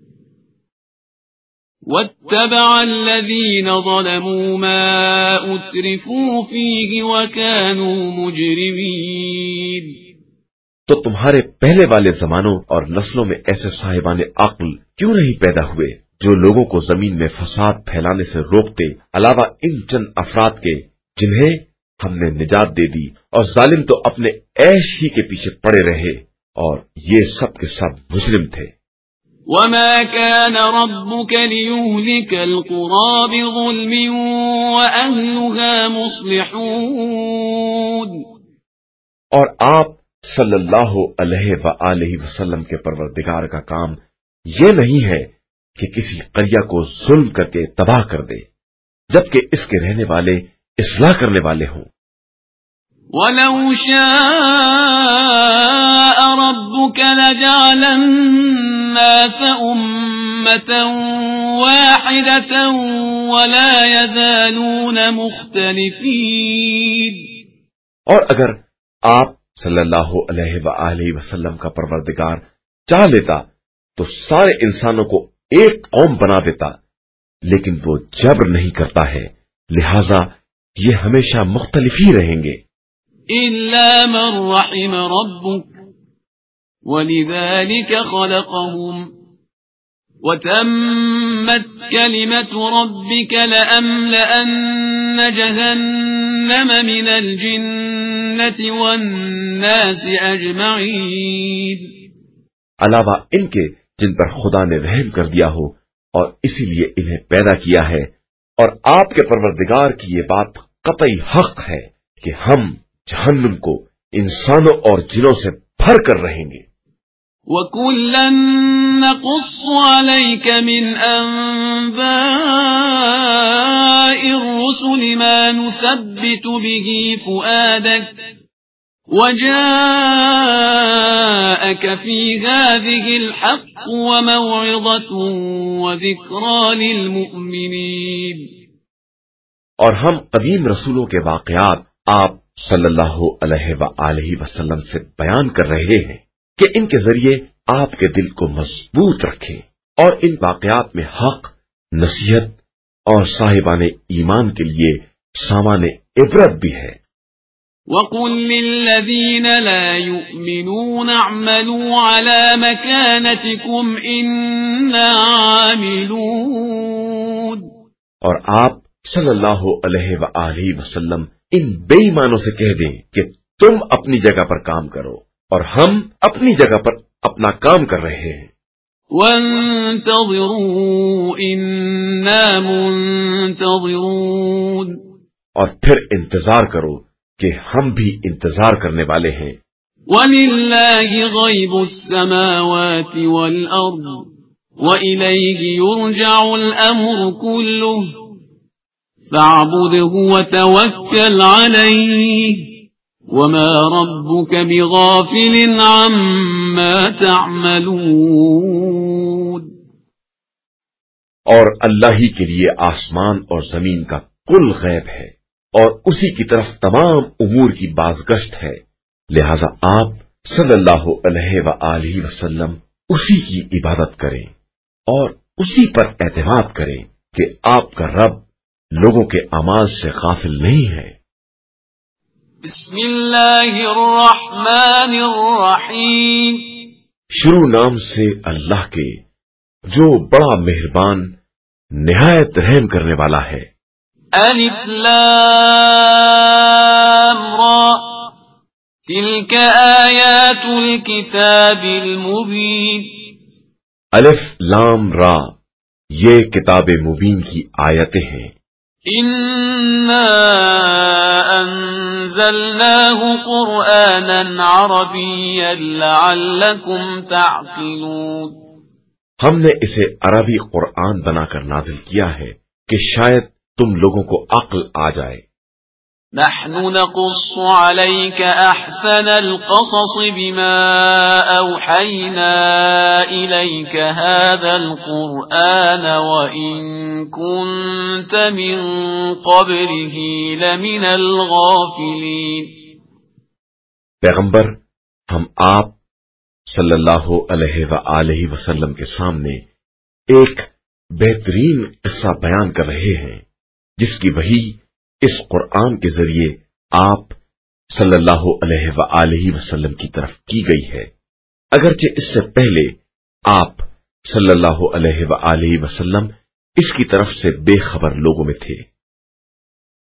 وَاتَّبَعَ الَّذِينَ ظَلَمُوا مَا أُتْرِفُوا فِيهِ وَكَانُوا مُجْرِمِينَ۔ تو تمہارے پہلے والے زمانوں اور نسلوں میں ایسے صاحبان عقل کیوں نہیں پیدا ہوئے جو لوگوں کو زمین میں فساد پھیلانے سے روکتے، علاوہ ان چند افراد کے جنہیں ہم نے نجات دے دی اور ظالم تو اپنے عیش ہی کے پیچھے پڑے رہے اور یہ سب کے سب مجرم تھے۔ وما كان ربك ليهلك القرى بظلم وأهلها مصلحون، اور آپ صلی اللہ علیہ وآلہ وسلم کے پروردگار کا کام یہ نہیں ہے کہ کسی قریہ کو ظلم کر کے تباہ کر دے جبکہ اس کے رہنے والے اصلاح کرنے والے ہوں۔ وَلَوْ شَاءَ رَبُّكَ لَجَعَلَ النَّاسَ أُمَّةً وَاحِدَةً وَلَا يَزَالُونَ مُخْتَلِفِينَ، اور اگر آپ صلی اللہ علیہ وآلہ وسلم کا پروردگار چاہ لیتا تو سارے انسانوں کو ایک قوم بنا دیتا، لیکن وہ جبر نہیں کرتا ہے، لہذا یہ ہمیشہ مختلف ہی رہیں گے۔ إِلَّا مَن رَّحِمَ رَبُّكَ وَلِذَلِكَ خَلَقَهُمْ وَتَمَّتْ كَلِمَةُ رَبِّكَ لَأَمْلَأَنَّ جَهَنَّمَ مِنَ الْجِنَّةِ وَالنَّاسِ أَجْمَعِينَ، علاوہ ان کے جن پر خدا نے رحم کر دیا ہو اور اسی لیے انہیں پیدا کیا ہے، اور آپ کے پروردگار کی یہ بات قطعی حق ہے کہ ہم جہنم کو انسانوں اور جنوں سے بھر کر رہیں گے۔ وَكُلًّا نَّقُصُّ عَلَيْكَ مِنْ أَنبَاءِ الرُّسُلِ مَا نُثَبِّتُ بِهِ فُؤَادَكَ وَجَاءَكَ فِي هَٰذِهِ الْحَقُّ وَمَوْعِظَةٌ وَذِكْرَىٰ لِلْمُؤْمِنِينَ، اور ہم قدیم رسولوں کے واقعات آپ صلی اللہ علیہ وآلہ وسلم سے بیان کر رہے ہیں کہ ان کے ذریعے آپ کے دل کو مضبوط رکھیں، اور ان واقعات میں حق، نصیحت اور صاحبان ایمان کے لیے سامان عبرت بھی ہے۔ وَقُل لِّلَّذِينَ لَا يُؤْمِنُونَ اعْمَلُوا عَلَىٰ مَكَانَتِكُمْ إِنَّا عَامِلُونَ، اور آپ صلی اللہ علیہ وآلہ وسلم ان بے ایمانوں سے کہہ دیں کہ تم اپنی جگہ پر کام کرو اور ہم اپنی جگہ پر اپنا کام کر رہے ہیں۔ وَانتَظِرُوا إِنَّا مُنتَظِرُونَ، اور پھر انتظار کرو کہ ہم بھی انتظار کرنے والے ہیں۔ وَلِلَّهِ غَيْبُ السَّمَاوَاتِ وَالْأَرْضِ وَإِلَيْهِ يُرْجَعُ الْأَمْرُ كُلُّهُ فَاعْبُدْهُ وَتَوَكَّلْ عَلَيْهِ وَمَا رَبُّكَ بِغَافِلٍ عَمَّا تَعْمَلُونَ، اور اللہ ہی کے لیے آسمان اور زمین کا کل غیب ہے اور اسی کی طرف تمام امور کی بازگشت ہے، لہذا آپ صلی اللہ علیہ وآلہ وسلم اسی کی عبادت کریں اور اسی پر اعتماد کریں کہ آپ کا رب لوگوں کے اعمال سے غافل نہیں ہے۔ بسم اللہ الرحمن الرحیم، شروع نام سے اللہ کے جو بڑا مہربان نہایت رحم کرنے والا ہے۔ الف لام را تلک آیات الکتاب المبین، الف لام را یہ کتاب مبین کی آیتیں ہیں۔ انا انزلناه قرآنا عربیا لعلکم تعقلون، ہم نے اسے عربی قرآن بنا کر نازل کیا ہے کہ شاید تم لوگوں کو عقل آ جائے۔ نحن نقص عليك احسن القصص بما اوحينا اليك هذا القرآن وان كنت من قبله لمن الغافلين، پیغمبر ہم آپ صلی اللہ علیہ وآلہ وسلم کے سامنے ایک بہترین قصہ بیان کر رہے ہیں جس کی وحی اس قرآن کے ذریعے آپ صلی اللہ علیہ وآلہ وسلم کی طرف کی گئی ہے، اگرچہ اس سے پہلے آپ صلی اللہ علیہ وآلہ وسلم اس کی طرف سے بے خبر لوگوں میں تھے۔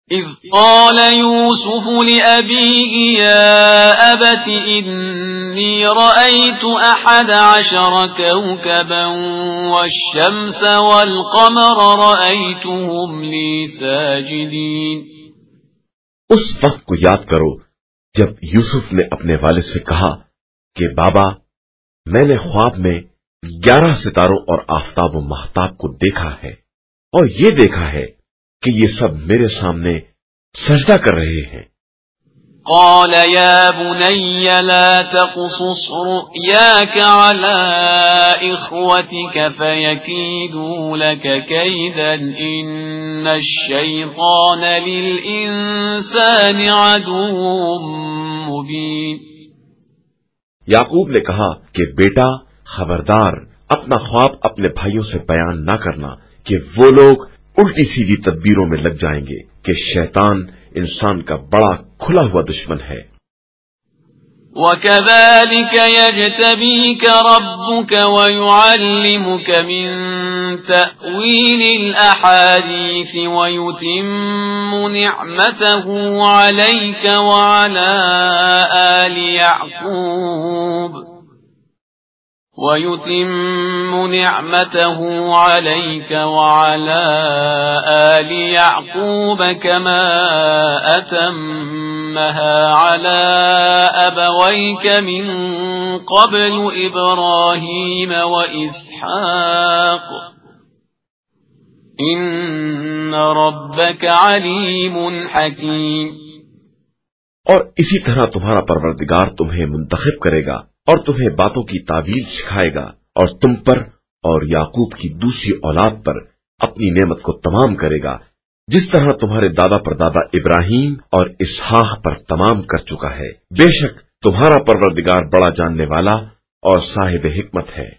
إذ قال يوسف لأبيه يا أبت إني رأيت أحد عشر كوكبا والشمس والقمر رأيتهم لي ساجدين. اس وقت کو یاد کرو جب یوسف نے اپنے والد سے کہا کہ بابا میں نے خواب میں گیارہ ستاروں اور آفتاب و مہتاب کو دیکھا ہے اور یہ دیکھا ہے کہ یہ سب میرے سامنے سجدہ کر رہے ہیں. قال يا بني لا تقصص رؤياك على إخوتك فيكيدوا لك كيدا إن الشيطان للإنسان عدو مبين. یعقوب نے کہا کہ بیٹا خبردار اپنا خواب اپنے بھائیوں سے بیان نہ کرنا کہ وہ لوگ الٹی سیدھی تدبیروں میں لگ جائیں گے کہ شیطان انسان کا بڑا کھلا ہوا دشمن ہے. وَكَذَلِكَ يَجْتَبِيكَ رَبُّكَ وَيُعَلِّمُكَ مِن تَأْوِيلِ الْأَحَادِيثِ وَيُتِمُّ نِعْمَتَهُ عَلَيْكَ وَعَلَى آلِ يَعْقُوبَ وَيُتِمُّ نِعْمَتَهُ عَلَيْكَ وَعَلَى آلِ يَعْقُوبَ كَمَا أَتَمَّهَا عَلَى أَبَوَيْكَ مِن قَبْلُ إِبْرَاهِيمَ وَإِسْحَاقَ إِنَّ رَبَّكَ عَلِيمٌ حَكِيمٌ. اور اسی طرح تمہارا پروردگار تمہیں منتخب کرے گا اور تمہیں باتوں کی تعویل سکھائے گا اور تم پر اور یعقوب کی دوسری اولاد پر اپنی نعمت کو تمام کرے گا جس طرح تمہارے دادا پردادا ابراہیم اور اسحاق پر تمام کر چکا ہے. بے شک تمہارا پروردگار بڑا جاننے والا اور صاحب حکمت ہے.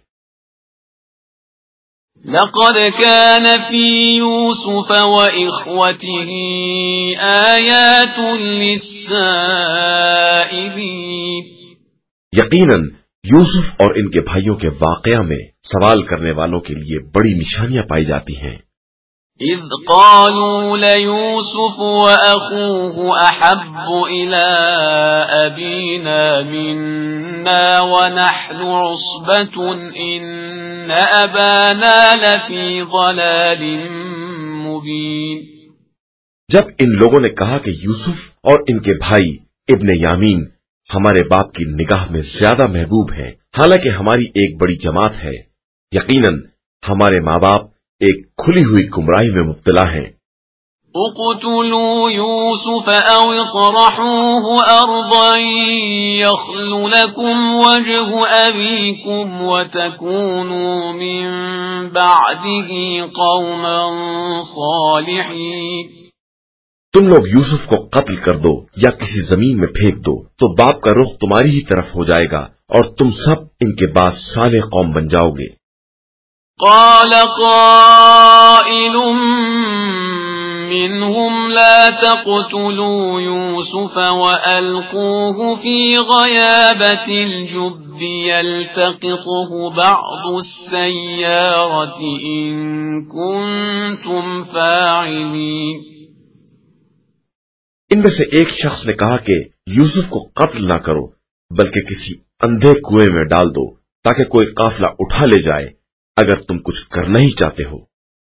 لقد كان في يوسف وإخوته آيات للسائلين. یقیناً یوسف اور ان کے بھائیوں کے واقعہ میں سوال کرنے والوں کے لیے بڑی نشانیاں پائی جاتی ہیں. اذ قالوا ليوسف وأخوه أحب إلى أبينا منا ونحن عصبة إن أبانا لفي ضلال مبين. جب ان لوگوں نے کہا کہ یوسف اور ان کے بھائی ابن یامین ہمارے باپ کی نگاہ میں زیادہ محبوب ہیں حالانکہ ہماری ایک بڑی جماعت ہے، یقیناً ہمارے ماں باپ ایک کھلی ہوئی گمراہی میں مبتلا ہیں. اقتلوا یوسف او اطرحوه ارضا یخل لکم وجه ابیکم وتکونوا من بعده قوما صالحین. تم لوگ یوسف کو قتل کر دو یا کسی زمین میں پھینک دو تو باپ کا رخ تمہاری ہی طرف ہو جائے گا اور تم سب ان کے بعد صالح قوم بن جاؤ گے. قال قائل منهم لا تقتلوا يوسف وألقوه في غيابة الجب يلتقطه بعض السيارة إن كنتم فاعلين. ان میں سے ایک شخص نے کہا کہ یوسف کو قتل نہ کرو بلکہ کسی اندھے کنویں میں ڈال دو تاکہ کوئی قافلہ اٹھا لے جائے اگر تم کچھ کرنا ہی چاہتے ہو.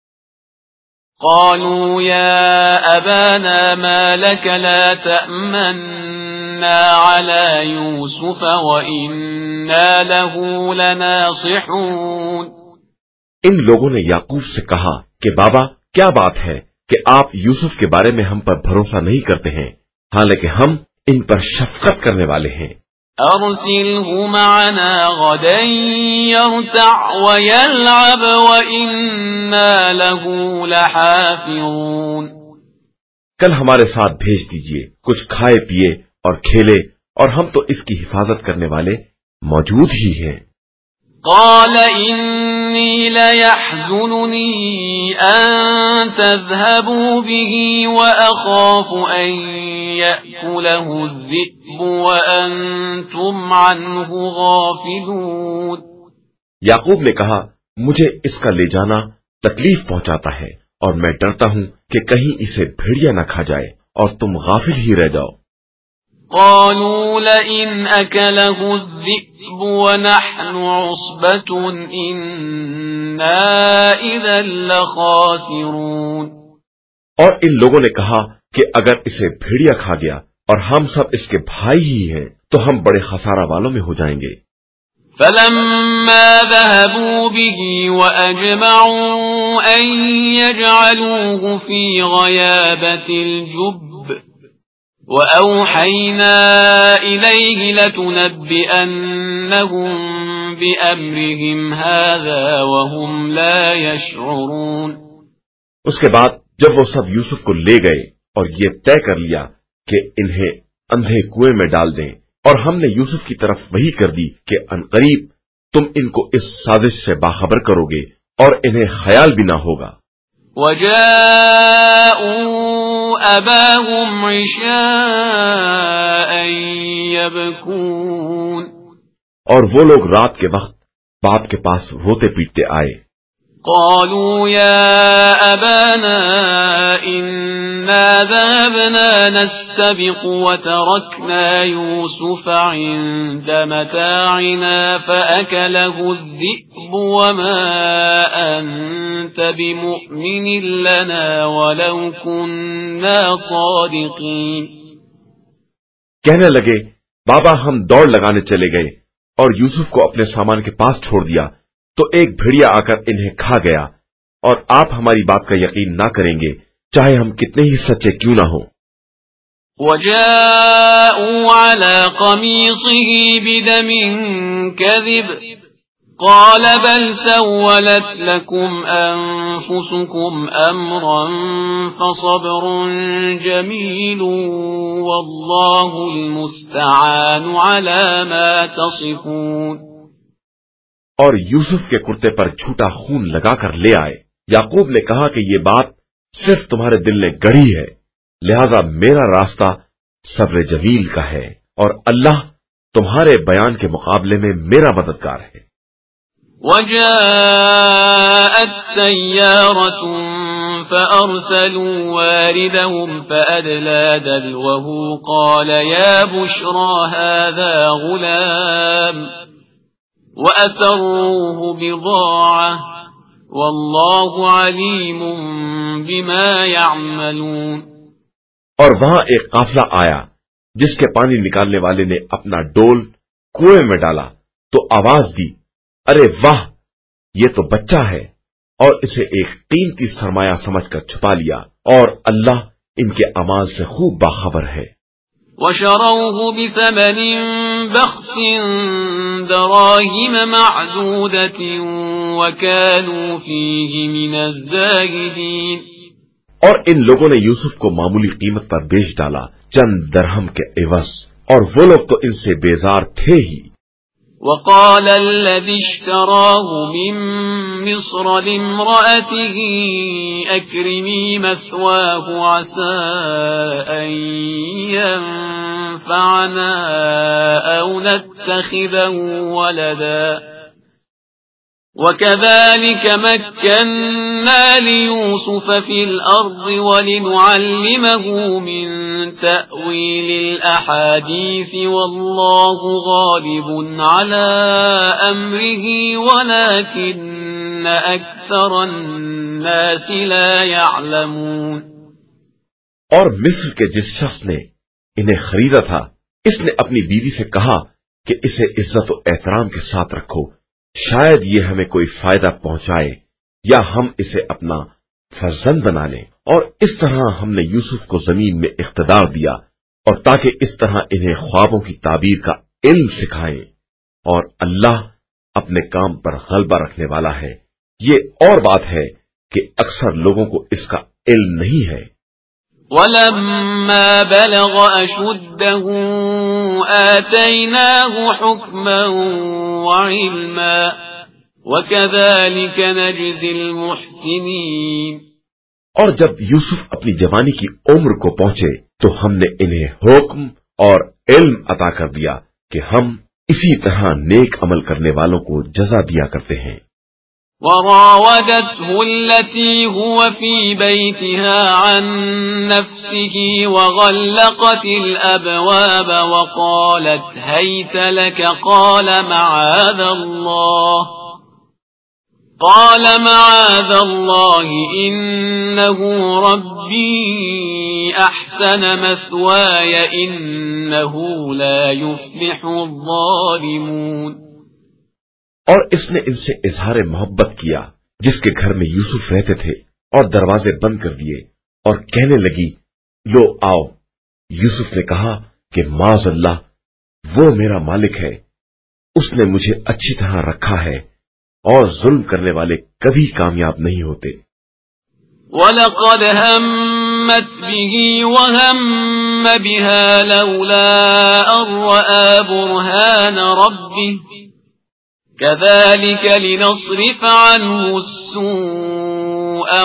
قالوا يا أبانا ما لك لا تأمنا على يوسف وإنا له لناصحون. ان لوگوں نے یعقوب سے کہا کہ بابا کیا بات ہے کہ آپ یوسف کے بارے میں ہم پر بھروسہ نہیں کرتے ہیں حالانکہ ہم ان پر شفقت کرنے والے ہیں. أرسله معنا غدا يرتع ويلعب وإنا له لحافظون. کل ہمارے ساتھ بھیج دیجئے، کچھ کھائے پیے اور کھیلے اور ہم تو اس کی حفاظت کرنے والے موجود ہی ہیں. قال إني ليحزنني أن تذهبوا به وأخاف أن يأكله الذئب وأنتم عنه غافلون. یعقوب نے کہا مجھے اس کا لے جانا تکلیف پہنچاتا ہے اور میں ڈرتا ہوں کہ کہیں اسے بھیڑیا نہ کھا جائے اور تم غافل ہی رہ جاؤ۔ قالوا لئن أكله الذئب ونحن عصبة إنا إذا لخاسرون۔ اور ان لوگوں نے کہا کہ اگر اسے بھیڑیا کھا گیا اور ہم سب اس کے بھائی ہی ہیں تو ہم بڑے خسارہ والوں میں ہو جائیں گے۔ فلما ذهبوا به وأجمعوا أن يجعلوه في غيابة الجب وأوحينا إليه لتنبئنهم بأمرهم هذا وهم لا يشعرون۔ اس کے بعد جب وہ سب یوسف کو لے گئے اور یہ طے کر لیا کہ انہیں اندھے کنویں میں ڈال دیں، اور ہم نے یوسف کی طرف وحی کر دی کہ عنقریب تم ان کو اس سازش سے باخبر کرو گے اور انہیں خیال بھی نہ ہوگا۔ وَجَاءُوا أَبَاهُمْ عِشَاءً يَبْكُونَ، اور وہ لوگ رات کے وقت باپ کے پاس روتے پیٹتے آئے۔ قالوا يا أبانا إنا ذهبنا نستبق وتركنا يوسف عند متاعنا فأكله الذئب وما أنت بمؤمن لنا ولو كنا صادقين۔ کہنے لگے بابا ہم دوڑ لگانے چلے گئے اور یوسف کو اپنے سامان کے پاس چھوڑ دیا تو ایک بھیڑیا آ کر انہیں کھا گیا، اور آپ ہماری بات کا یقین نہ کریں گے چاہے ہم کتنے ہی سچے کیوں نہ ہوں۔ وَجَاءُوا عَلَى قَمِيصِهِ بِدَمٍ كَذِبٍ قَالَ بَلْ سَوَّلَتْ لَكُمْ أَنفُسُكُمْ أَمْرًا فَصَبْرٌ جَمِيلٌ وَاللَّهُ الْمُسْتَعَانُ عَلَى مَا تَصِفُونَ۔ اور یوسف کے کرتے پر جھوٹا خون لگا کر لے آئے۔ یعقوب نے کہا کہ یہ بات صرف تمہارے دل نے گڑھی ہے، لہذا میرا راستہ صبر جمیل کا ہے اور اللہ تمہارے بیان کے مقابلے میں میرا مددگار ہے۔ وَجَاءَتْ سَيَّارَةٌ فَأَرْسَلُوا وَارِدَهُمْ فَأَدْلَى دَلْوَهُ قَالَ يَا بُشْرَى هَذَا غُلَامٌ وَأَسَرُّوهُ بِضَاعَةً وَاللَّهُ عَلِيمٌ بِمَا يَعْمَلُونَ۔ اور وہاں ایک قافلہ آیا جس کے پانی نکالنے والے نے اپنا ڈول کنویں میں ڈالا تو آواز دی، ارے واہ، یہ تو بچہ ہے، اور اسے ایک قیمتی سرمایہ سمجھ کر چھپا لیا، اور اللہ ان کے اعمال سے خوب باخبر ہے۔ وَشَرَوْهُ بِثَمَنٍ بَخْسٍ دَرَاهِمَ مَعْدُودَةٍ وَكَانُوا فِيهِ مِنَ الزَّاهِدِينَ۔ اور ان لوگوں نے یوسف کو معمولی قیمت پر بیچ ڈالا، چند درہم کے عوض، اور وہ لوگ تو ان سے بیزار تھے ہی۔ وقال الذي اشتراه من مصر لامرأته أكرمي مثواه عسى أن ينفعنا أو نتخذه ولدا وكذلك مكنا ليوسف في الأرض ولنعلمه من تأويل الأحاديث والله غالب على أمره ولكن أكثر الناس لا يعلمون۔ اور مصر کے جس شخص نے انہیں خریدا تھا اس نے اپنی بیوی سے کہا کہ اسے عزت و احترام کے ساتھ رکھو، شاید یہ ہمیں کوئی فائدہ پہنچائے یا ہم اسے اپنا فرزند بنا لیں۔ اور اس طرح ہم نے یوسف کو زمین میں اقتدار دیا، اور تاکہ اس طرح انہیں خوابوں کی تعبیر کا علم سکھائیں، اور اللہ اپنے کام پر غلبہ رکھنے والا ہے۔ یہ اور بات ہے کہ اکثر لوگوں کو اس کا علم نہیں ہے۔ وَلَمَّا بَلَغَ أَشُدَّهُ آتَيْنَاهُ حُكْمًا وَعِلْمًا وَكَذَلِكَ نَجْزِي الْمُحْسِنِينَ۔ اور جب یوسف اپنی جوانی کی عمر کو پہنچے تو ہم نے انہیں حکم اور علم عطا کر دیا کہ ہم اسی طرح نیک عمل کرنے والوں کو جزا دیا کرتے ہیں۔ وراودته التي هو في بيتها عن نفسه وغلقت الأبواب وقالت هيت لك قال معاذ الله قال معاذ الله إنه ربي أحسن مثواي إنه لا يفلح الظالمون۔ اور اس نے ان سے اظہار محبت کیا جس کے گھر میں یوسف رہتے تھے، اور دروازے بند کر دیے، اور کہنے لگی لو آؤ۔ یوسف نے کہا کہ معاذ اللہ، وہ میرا مالک ہے، اس نے مجھے اچھی طرح رکھا ہے، اور ظلم کرنے والے کبھی کامیاب نہیں ہوتے۔ وَلَقَدْ هَمَّتْ بِهِ وَهَمَّ بِهَا لَوْلَا أَن رَّأَىٰ بُرْهَانَ رَبِّهِ كَذَلِكَ لِنَصْرِفَ عَنْهُ السُّوءَ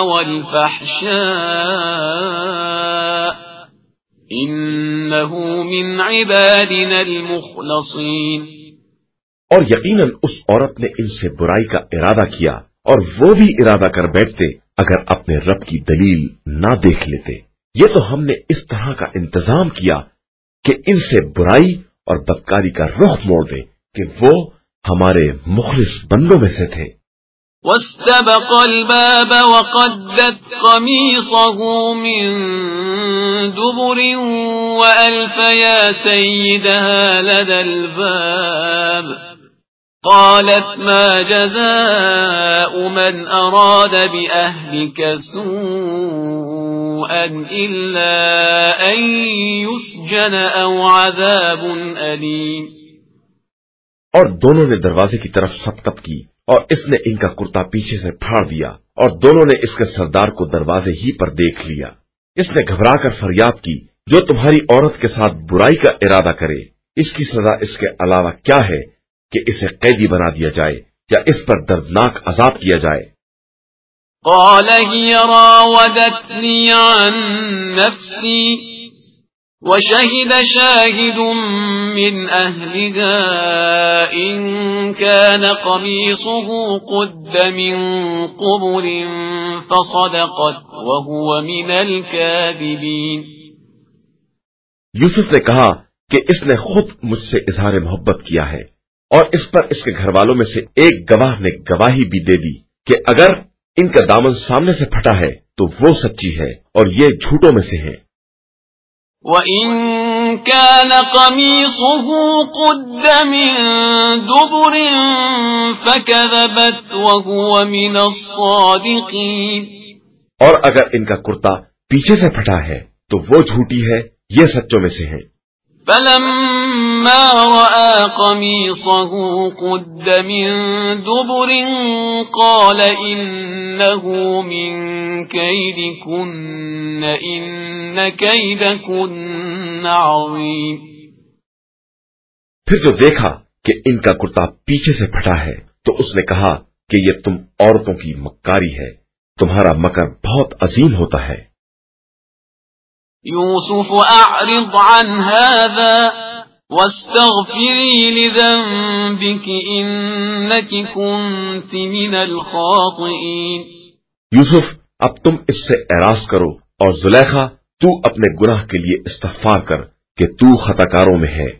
وَالْفَحْشَاءَ إِنَّهُ مِنْ عِبَادِنَا الْمُخْلَصِينَ۔ اور یقیناً اس عورت نے ان سے برائی کا ارادہ کیا، اور وہ بھی ارادہ کر بیٹھتے اگر اپنے رب کی دلیل نہ دیکھ لیتے۔ یہ تو ہم نے اس طرح کا انتظام کیا کہ ان سے برائی اور بدکاری کا رخ موڑ دے کہ وہ ہمارے مخلص بندوں میں سے تھے۔ واستبق الباب وقدت قميصه من دبر وألف يا سيدها لدى الباب قالت ما جزاء من أراد بأهلك سوءا إلا أن يسجن أو عذاب أليم۔ اور دونوں نے دروازے کی طرف سبقت کی، اور اس نے ان کا کرتا پیچھے سے پھاڑ دیا، اور دونوں نے اس کے سردار کو دروازے ہی پر دیکھ لیا۔ اس نے گھبرا کر فریاد کی، جو تمہاری عورت کے ساتھ برائی کا ارادہ کرے، اس کی سزا اس کے علاوہ کیا ہے کہ اسے قیدی بنا دیا جائے یا اس پر دردناک عذاب کیا جائے۔ قال هي راودتني عن نفسي وشهد شاهد من أهلها إن كان قميصه قد من قبل فصدقت وهو من الكاذبين۔ یوسف نے کہا کہ اس نے خود مجھ سے اظہار محبت کیا ہے، اور اس پر اس کے گھر والوں میں سے ایک گواہ نے گواہی بھی دے دی کہ اگر ان کا دامن سامنے سے پھٹا ہے تو وہ سچی ہے اور یہ جھوٹوں میں سے ہے۔ وَإِن كَانَ قَمِيصُهُ قُدَّ مِن دُبُرٍ فَكَذَبَتْ وَهُوَ مِنَ الصَّادِقِينَ۔ اور اگر ان کا کرتا پیچھے سے پھٹا ہے تو وہ جھوٹی ہے، یہ سچوں میں سے ہیں۔ فَلَمَّا رَأَىٰ قَمِيصَهُ قُدَّ مِن دُبُرٍ قَالَ إِنَّهُ مِن كَيْدِكُنَّ إِنَّ كَيْدَكُنَّ عَظِيمٌ۔ پھر جو دیکھا کہ ان کا کرتا پیچھے سے پھٹا ہے تو اس نے کہا کہ یہ تم عورتوں کی مکاری ہے، تمہارا مکر بہت عظیم ہوتا ہے۔ يوسف أعرض عن هذا واستغفري لذنبك إنك كنت من الخاطئين۔ یوسف اب تم اس سے اعراض کرو، اور زلیخا تو اپنے گناہ کے لیے استغفار کر کہ تو خطاکاروں میں ہے۔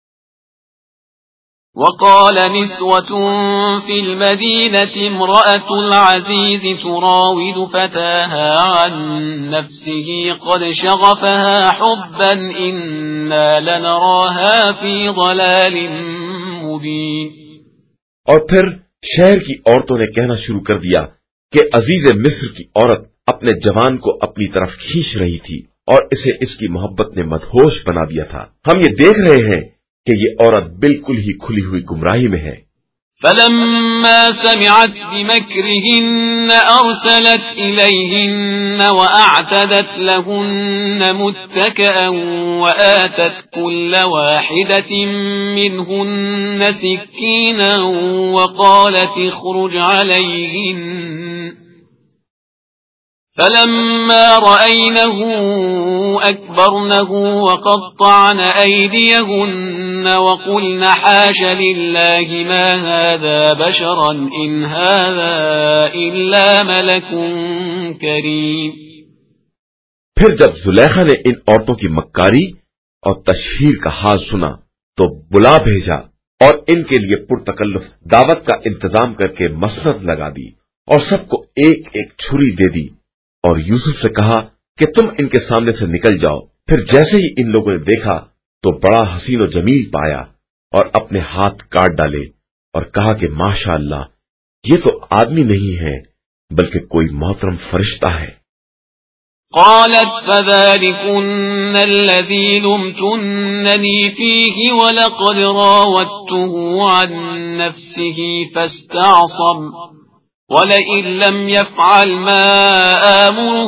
وقال نسوة في المدينة امرأة العزيز تراود فتاها عن نفسه قد شغفها حبا إنا لنراها في ضلال مبين۔ اور پھر شہر کی عورتوں نے کہنا شروع کر دیا کہ عزیز مصر کی عورت اپنے جوان کو اپنی طرف کھینچ رہی تھی، اور اسے اس کی محبت نے مدہوش بنا دیا تھا۔ ہم یہ دیکھ رہے ہیں کہ یہ عورت بالکل ہی کھلی ہوئی گمراہی میں ہے۔ فلما سمعت بمكرهن أرسلت إليهن وأعتدت لهن متكئا وآتت كل واحدة منهن سكينا وقالت اخرج عليهن فلما رأينه أكبرنه وقطعن أيديهن وقلن حاش لله ما هذا بشرا إن هذا إلا ملك كريم. پھر جب زلیخا نے ان عورتوں کی مکاری اور تشہیر کا حال سنا تو بلا بھیجا اور ان کے لیے پرتکلف دعوت کا انتظام کر کے مسند لگا دی اور سب کو ایک ایک چھری دے دی اور یوسف سے کہا کہ تم ان کے سامنے سے نکل جاؤ. پھر جیسے ہی ان لوگوں نے دیکھا تو بڑا حسین و جمیل پایا اور اپنے ہاتھ کاٹ ڈالے اور کہا کہ ماشاء اللہ یہ تو آدمی نہیں ہے بلکہ کوئی محترم فرشتہ ہے. قالت فذلكن الذي لمتنني فيه ولقد راودته عن نفسه فاستعصم ولئن لم يفعل ما آمره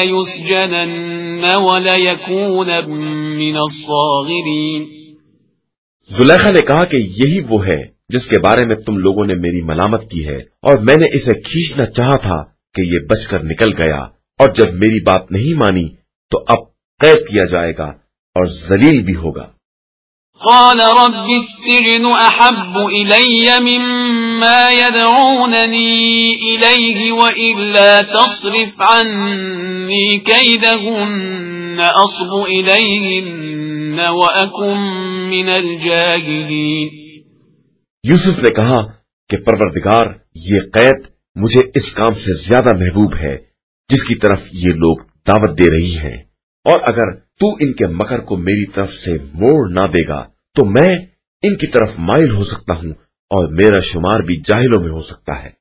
ليسجنن وليكون من الصاغرين. زلیخا نے کہا کہ یہی وہ ہے جس کے بارے میں تم لوگوں نے میری ملامت کی ہے اور میں نے اسے کھینچنا چاہا تھا کہ یہ بچ کر نکل گیا اور جب میری بات نہیں مانی تو اب قید کیا جائے گا اور ذلیل بھی ہوگا. قال رب السجن احب الي مما يدعونني اليه والا تصرف عني كيدهن اصب اليهن واكن من الجاهلين. یوسف نے کہا کہ پروردگار یہ قید مجھے اس کام سے زیادہ محبوب ہے جس کی طرف یہ لوگ دعوت دے رہی ہیں اور اگر تو ان کے مکر کو میری طرف سے موڑ نہ دے گا تو میں ان کی طرف مائل ہو سکتا ہوں اور میرا شمار بھی جاہلوں میں ہو سکتا ہے.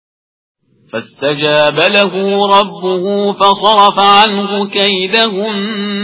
فاستجاب له ربه فصرف عنه كيدهن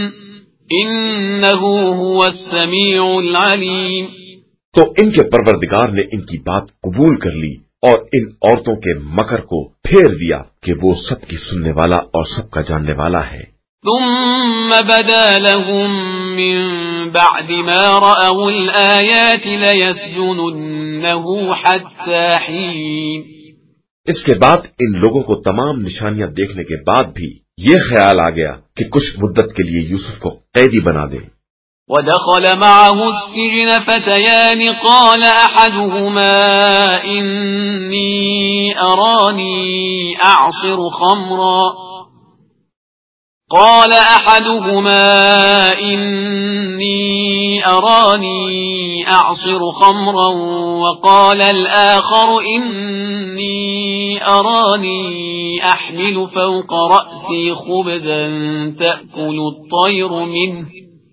انه هو السميع العليم. تو ان کے پروردگار نے ان کی بات قبول کر لی اور ان عورتوں کے مکر کو پھیر دیا کہ وہ سب کی سننے والا اور سب کا جاننے والا ہے. ثم بدا لهم من بعد ما رأوا الآيات ليسجننه حتى حين. اس کے بعد ان لوگوں کو تمام نشانیاں دیکھنے کے بعد بھی یہ خیال آ گیا کہ کچھ مدت کے لیے یوسف کو قیدی بنا دیں. ودخل معه السجن فتيان قال أحدهما إني أراني أعصر خمرا قال أحدهما إني أراني أعصر خمرا وقال الآخر إني أراني أحمل فوق رأسي خبزا تأكل الطير منه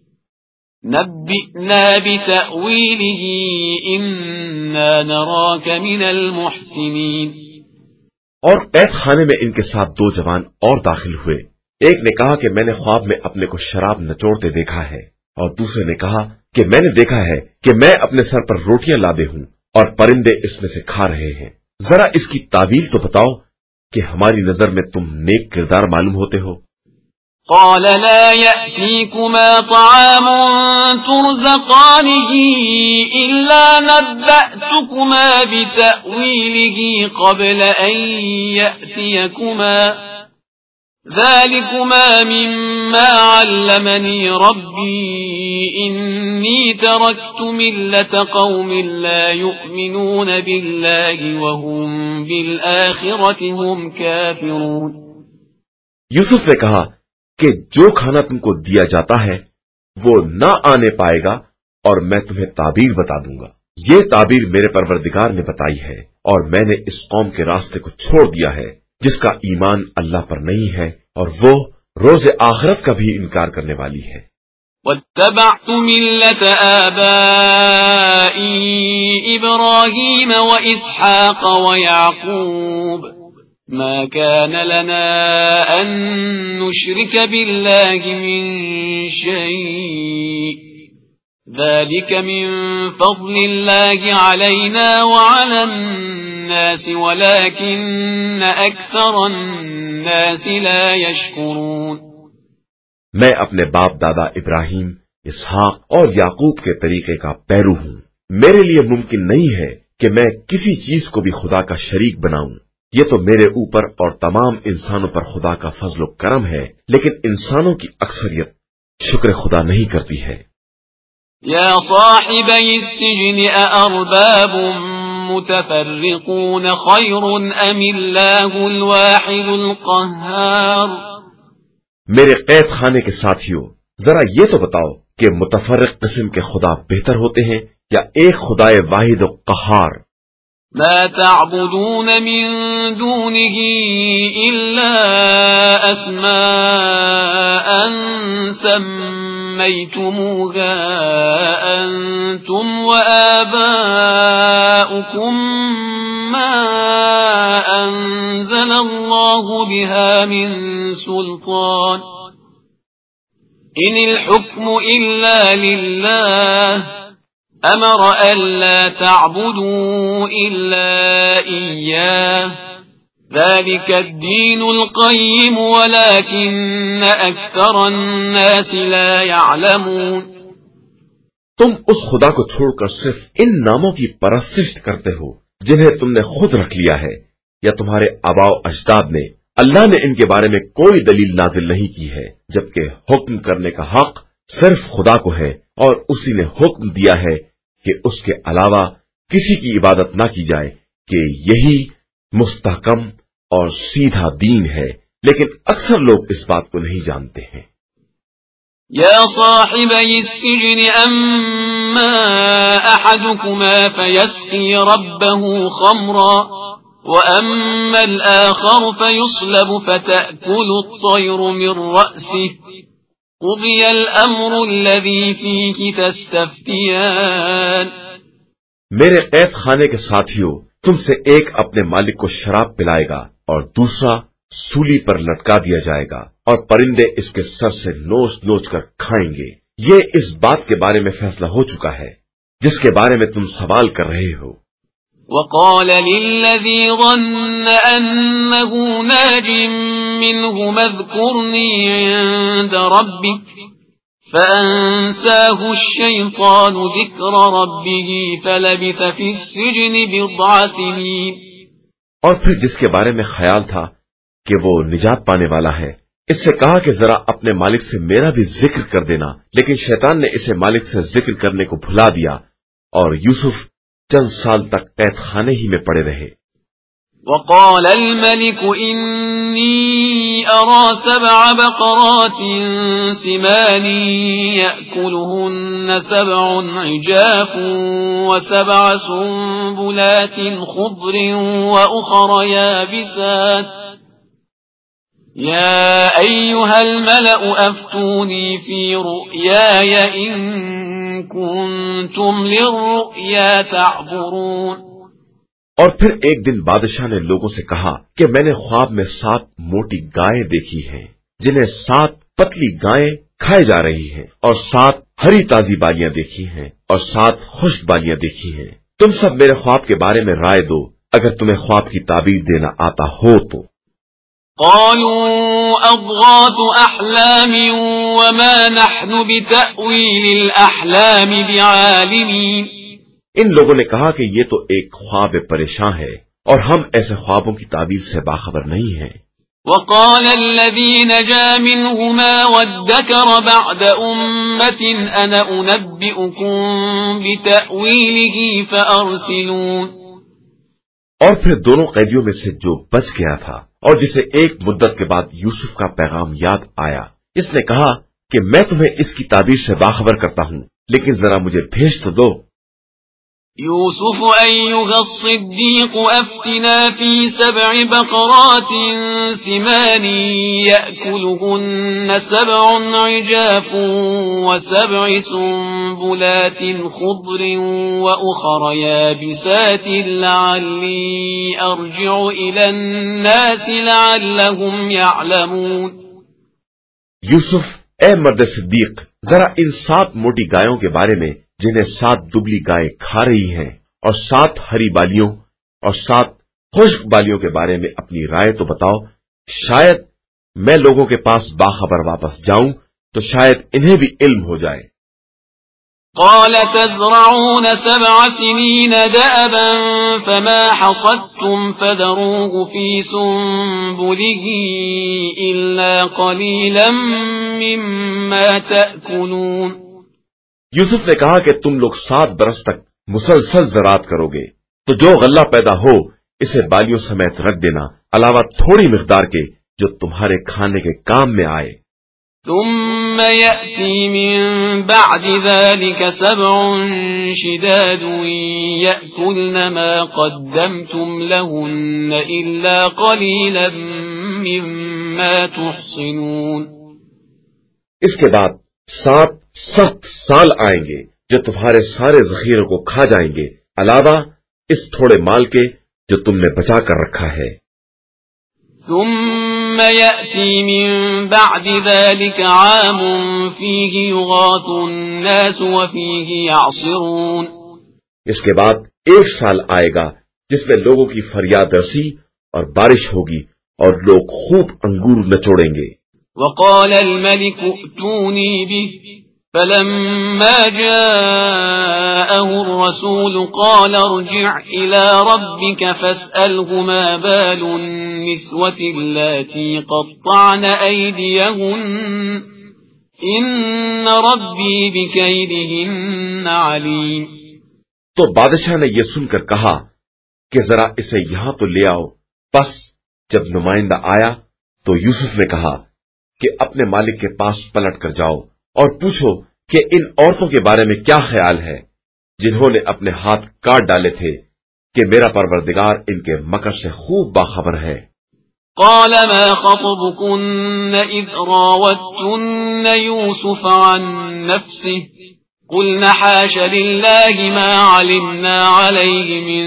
نبئنا بتأويله إنا نراك من المحسنين. اور قید خانے میں ان کے ساتھ دو جوان اور داخل ہوئے. ایک نے کہا کہ میں نے خواب میں اپنے کو شراب نچوڑتے دیکھا ہے اور دوسرے نے کہا کہ میں نے دیکھا ہے کہ میں اپنے سر پر روٹیاں لادے ہوں اور پرندے اس میں سے کھا رہے ہیں. ذرا اس کی تعویل تو بتاؤ کہ ہماری نظر میں تم نیک کردار معلوم ہوتے ہو. قال لا يأتيكما طعام ترزقانه إلا نبأتكما بتأويله قبل أن يأتيكما ذلكما مما علمني ربي إني تركت ملة قوم لا يؤمنون بالله وهم بالآخرة هم كافرون. یوسف نے کہا کہ جو کھانا تم کو دیا جاتا ہے وہ نہ آنے پائے گا اور میں تمہیں تعبیر بتا دوں گا. یہ تعبیر میرے پروردگار نے بتائی ہے اور میں نے اس قوم کے راستے کو چھوڑ دیا ہے جس کا ایمان اللہ پر نہیں ہے اور وہ روز آخرت کا بھی انکار کرنے والی ہے. واتبعت ملة آبائي إبراهيم وإسحاق ويعقوب ما كان لنا أن نشرك بالله من شيء ذلك من فضل الله علينا وعلى الناس ولكن أكثر الناس لا يشكرون. میں اپنے باپ دادا ابراہیم، اسحاق اور یعقوب کے طریقے کا پیرو ہوں. میرے لیے ممکن نہیں ہے کہ میں کسی چیز کو بھی خدا کا شریک بناؤں. یہ تو میرے اوپر اور تمام انسانوں پر خدا کا فضل و کرم ہے، لیکن انسانوں کی اکثریت شکر خدا نہیں کرتی ہے۔ یا صاحبی السجن اارباب متفرقون خیر ام اللہ الواحد القہار۔ میرے قید خانے کے ساتھیوں، ذرا یہ تو بتاؤ کہ متفرق قسم کے خدا بہتر ہوتے ہیں یا ایک خدائے واحد و قہار؟ ما تعبدون من دونه إلا أسماء سميتموها أنتم وآباؤكم ما أنزل الله بها من سلطان إن الحكم إلا لله أمر ألا تعبدوا إلا إياه ذلك الدين القيم ولكن أكثر الناس لا يعلمون۔ تم اس خدا کو چھوڑ کر صرف ان ناموں کی پرستش کرتے ہو جنہیں تم نے خود رکھ لیا ہے یا تمہارے آباء و اجداد نے۔ اللہ نے ان کے بارے میں کوئی دلیل نازل نہیں کی ہے، جبکہ حکم کرنے کا حق صرف خدا کو ہے، اور اسی نے حکم دیا ہے کہ اس کے علاوہ کسی کی عبادت نہ کی جائے، کہ یہی مستحکم اور سیدھا دین ہے، لیکن اکثر لوگ اس بات کو نہیں جانتے ہیں۔ یا صاحبی السجن اما احدكما فیسقی ربه خمرا واما الاخر فیصلب فتأکل الطیر من رأسه قضی الامر الذی فیہ تستفتیان۔ میرے قید خانے کے ساتھیوں، تم سے ایک اپنے مالک کو شراب پلائے گا اور دوسرا سولی پر لٹکا دیا جائے گا، اور پرندے اس کے سر سے نوچ نوچ کر کھائیں گے۔ یہ اس بات کے بارے میں فیصلہ ہو چکا ہے جس کے بارے میں تم سوال کر رہے ہو۔ وقال للذي ظن أنه ناج منهما اذكرني عند ربك فأنساه الشيطان ذكر ربه فلبث في السجن بضع سنين۔ اور پھر جس کے بارے میں خیال تھا کہ وہ نجات پانے والا ہے، اس سے کہا کہ ذرا اپنے مالک سے میرا بھی ذکر کر دینا، لیکن شیطان نے اسے مالک سے ذکر کرنے کو بھلا دیا، اور یوسف چند سال تک قید خانے ہی میں پڑے رہے۔ وقال الملك إني أرى سبع بقرات سمان يأكلهن سبع عجاف وسبع سنبلات خضر وأخر يابسات يا أيها الملأ أفتوني في رؤياي إن كنتم للرؤيا تعبرون۔ اور پھر ایک دن بادشاہ نے لوگوں سے کہا کہ میں نے خواب میں سات موٹی گائیں دیکھی ہیں جنہیں سات پتلی گائیں کھائے جا رہی ہیں، اور سات ہری تازی بالیاں دیکھی ہیں اور سات خشک بالیاں دیکھی ہیں۔ تم سب میرے خواب کے بارے میں رائے دو اگر تمہیں خواب کی تعبیر دینا آتا ہو تو۔ قالوا أضغاث أحلام وما نحن بتأويل الأحلام بعالمين۔ ان لوگوں نے کہا کہ یہ تو ایک خواب پریشان ہے اور ہم ایسے خوابوں کی تعبیر سے باخبر نہیں ہیں۔ وقال الذي نجا منهما وادكر بعد أمة أنا أنبئكم بتأويله فأرسلون۔ اور پھر دونوں قیدیوں میں سے جو بچ گیا تھا اور جسے ایک مدت کے بعد یوسف کا پیغام یاد آیا، اس نے کہا کہ میں تمہیں اس کی تعبیر سے باخبر کرتا ہوں، لیکن ذرا مجھے بھیج تو دو۔ يوسف أيها الصديق أفتنا في سبع بقرات سمان يأكلهن سبع عجاف وسبع سنبلات خضر وأخر يابسات لعلي أرجع إلى الناس لعلهم يعلمون۔ یوسف، اے مرد صدیق، ذرا ان سات موٹی گایوں کے بارے میں جنہیں سات دبلی گائیں کھا رہی ہیں اور سات ہری بالیوں اور سات خشک بالیوں کے بارے میں اپنی رائے تو بتاؤ، شاید میں لوگوں کے پاس باخبر واپس جاؤں تو شاید انہیں بھی علم ہو جائے۔ قال تزرعون سبع سنين دأبا فما حصدتم فذروه في سنبله إلا قليلا مما تأكلون۔ یوسف نے کہا کہ تم لوگ سات برس تک مسلسل زراعت کرو گے، تو جو غلہ پیدا ہو اسے بالیوں سمیت رکھ دینا، علاوہ تھوڑی مقدار کے جو تمہارے کھانے کے کام میں آئے۔ ثم يأتي من بعد ذلك سبع شداد يأكلن ما قدمتم لهن إلا قليلا مما تحصنون۔ اس کے بعد سات سخت سال آئیں گے جو تمہارے سارے ذخیروں کو کھا جائیں گے، علاوہ اس تھوڑے مال کے جو تم نے بچا کر رکھا ہے۔ ثم يأتي من بعد ذلك عام فيه يغاث الناس وفيه يعصرون۔ اس کے بعد ایک سال آئے گا جس میں لوگوں کی فریاد رسی اور بارش ہوگی اور لوگ خوب انگور نچوڑیں گے۔ وقال الملك ائتوني به فلما جاءه الرسول قال ارجع إلى ربك فاسأله ما بال النسوة اللاتي قطعن أيديهن إن ربي بكيدهن عليم۔ تو بادشاہ نے یہ سن کر کہا کہ ذرا اسے یہاں تو لے آؤ۔ پس جب نمائندہ آیا تو یوسف نے کہا کہ اپنے مالک کے پاس پلٹ کر جاؤ اور پوچھو کہ ان عورتوں کے بارے میں کیا خیال ہے جنہوں نے اپنے ہاتھ کاٹ ڈالے تھے، کہ میرا پروردگار ان کے مکر سے خوب باخبر ہے۔ قال ما خطبكن إذ راوتن يوسف عن نفسه قلنا حاش لله ما علمنا عليه من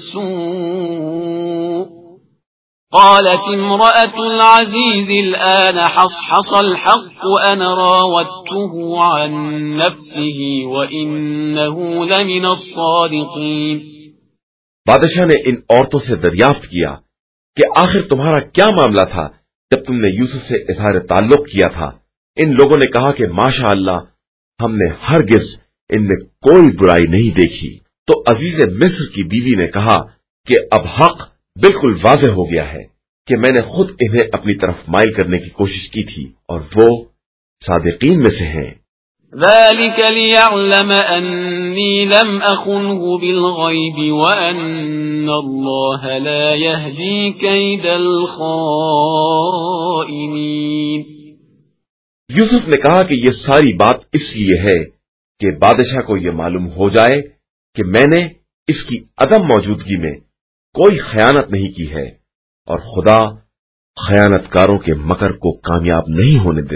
سوء قالت امرأة العزيز الآن حصحص الحق أنا راودته عن نفسه وإنه لمن الصادقين۔ بادشاہ نے ان عورتوں سے دریافت کیا کہ آخر تمہارا کیا معاملہ تھا جب تم نے یوسف سے اظہار تعلق کیا تھا۔ ان لوگوں نے کہا کہ ماشاء اللہ ہم نے ہرگز ان میں کوئی برائی نہیں دیکھی۔ تو عزیز مصر کی بیوی نے کہا کہ اب حق بالکل واضح ہو گیا ہے کہ میں نے خود انہیں اپنی طرف مائل کرنے کی کوشش کی تھی اور وہ صادقین میں سے ہیں۔ ذلك ليعلم أني لم أخنه بالغيب وأن الله لا يهدي كيد الخائنين۔ یوسف نے کہا کہ یہ ساری بات اس لیے ہے کہ بادشاہ کو یہ معلوم ہو جائے کہ میں نے اس کی عدم موجودگی میں کوئی خیانت نہیں کی ہے، اور خدا خیانت کاروں کے مکر کو کامیاب نہیں ہونے دیتا۔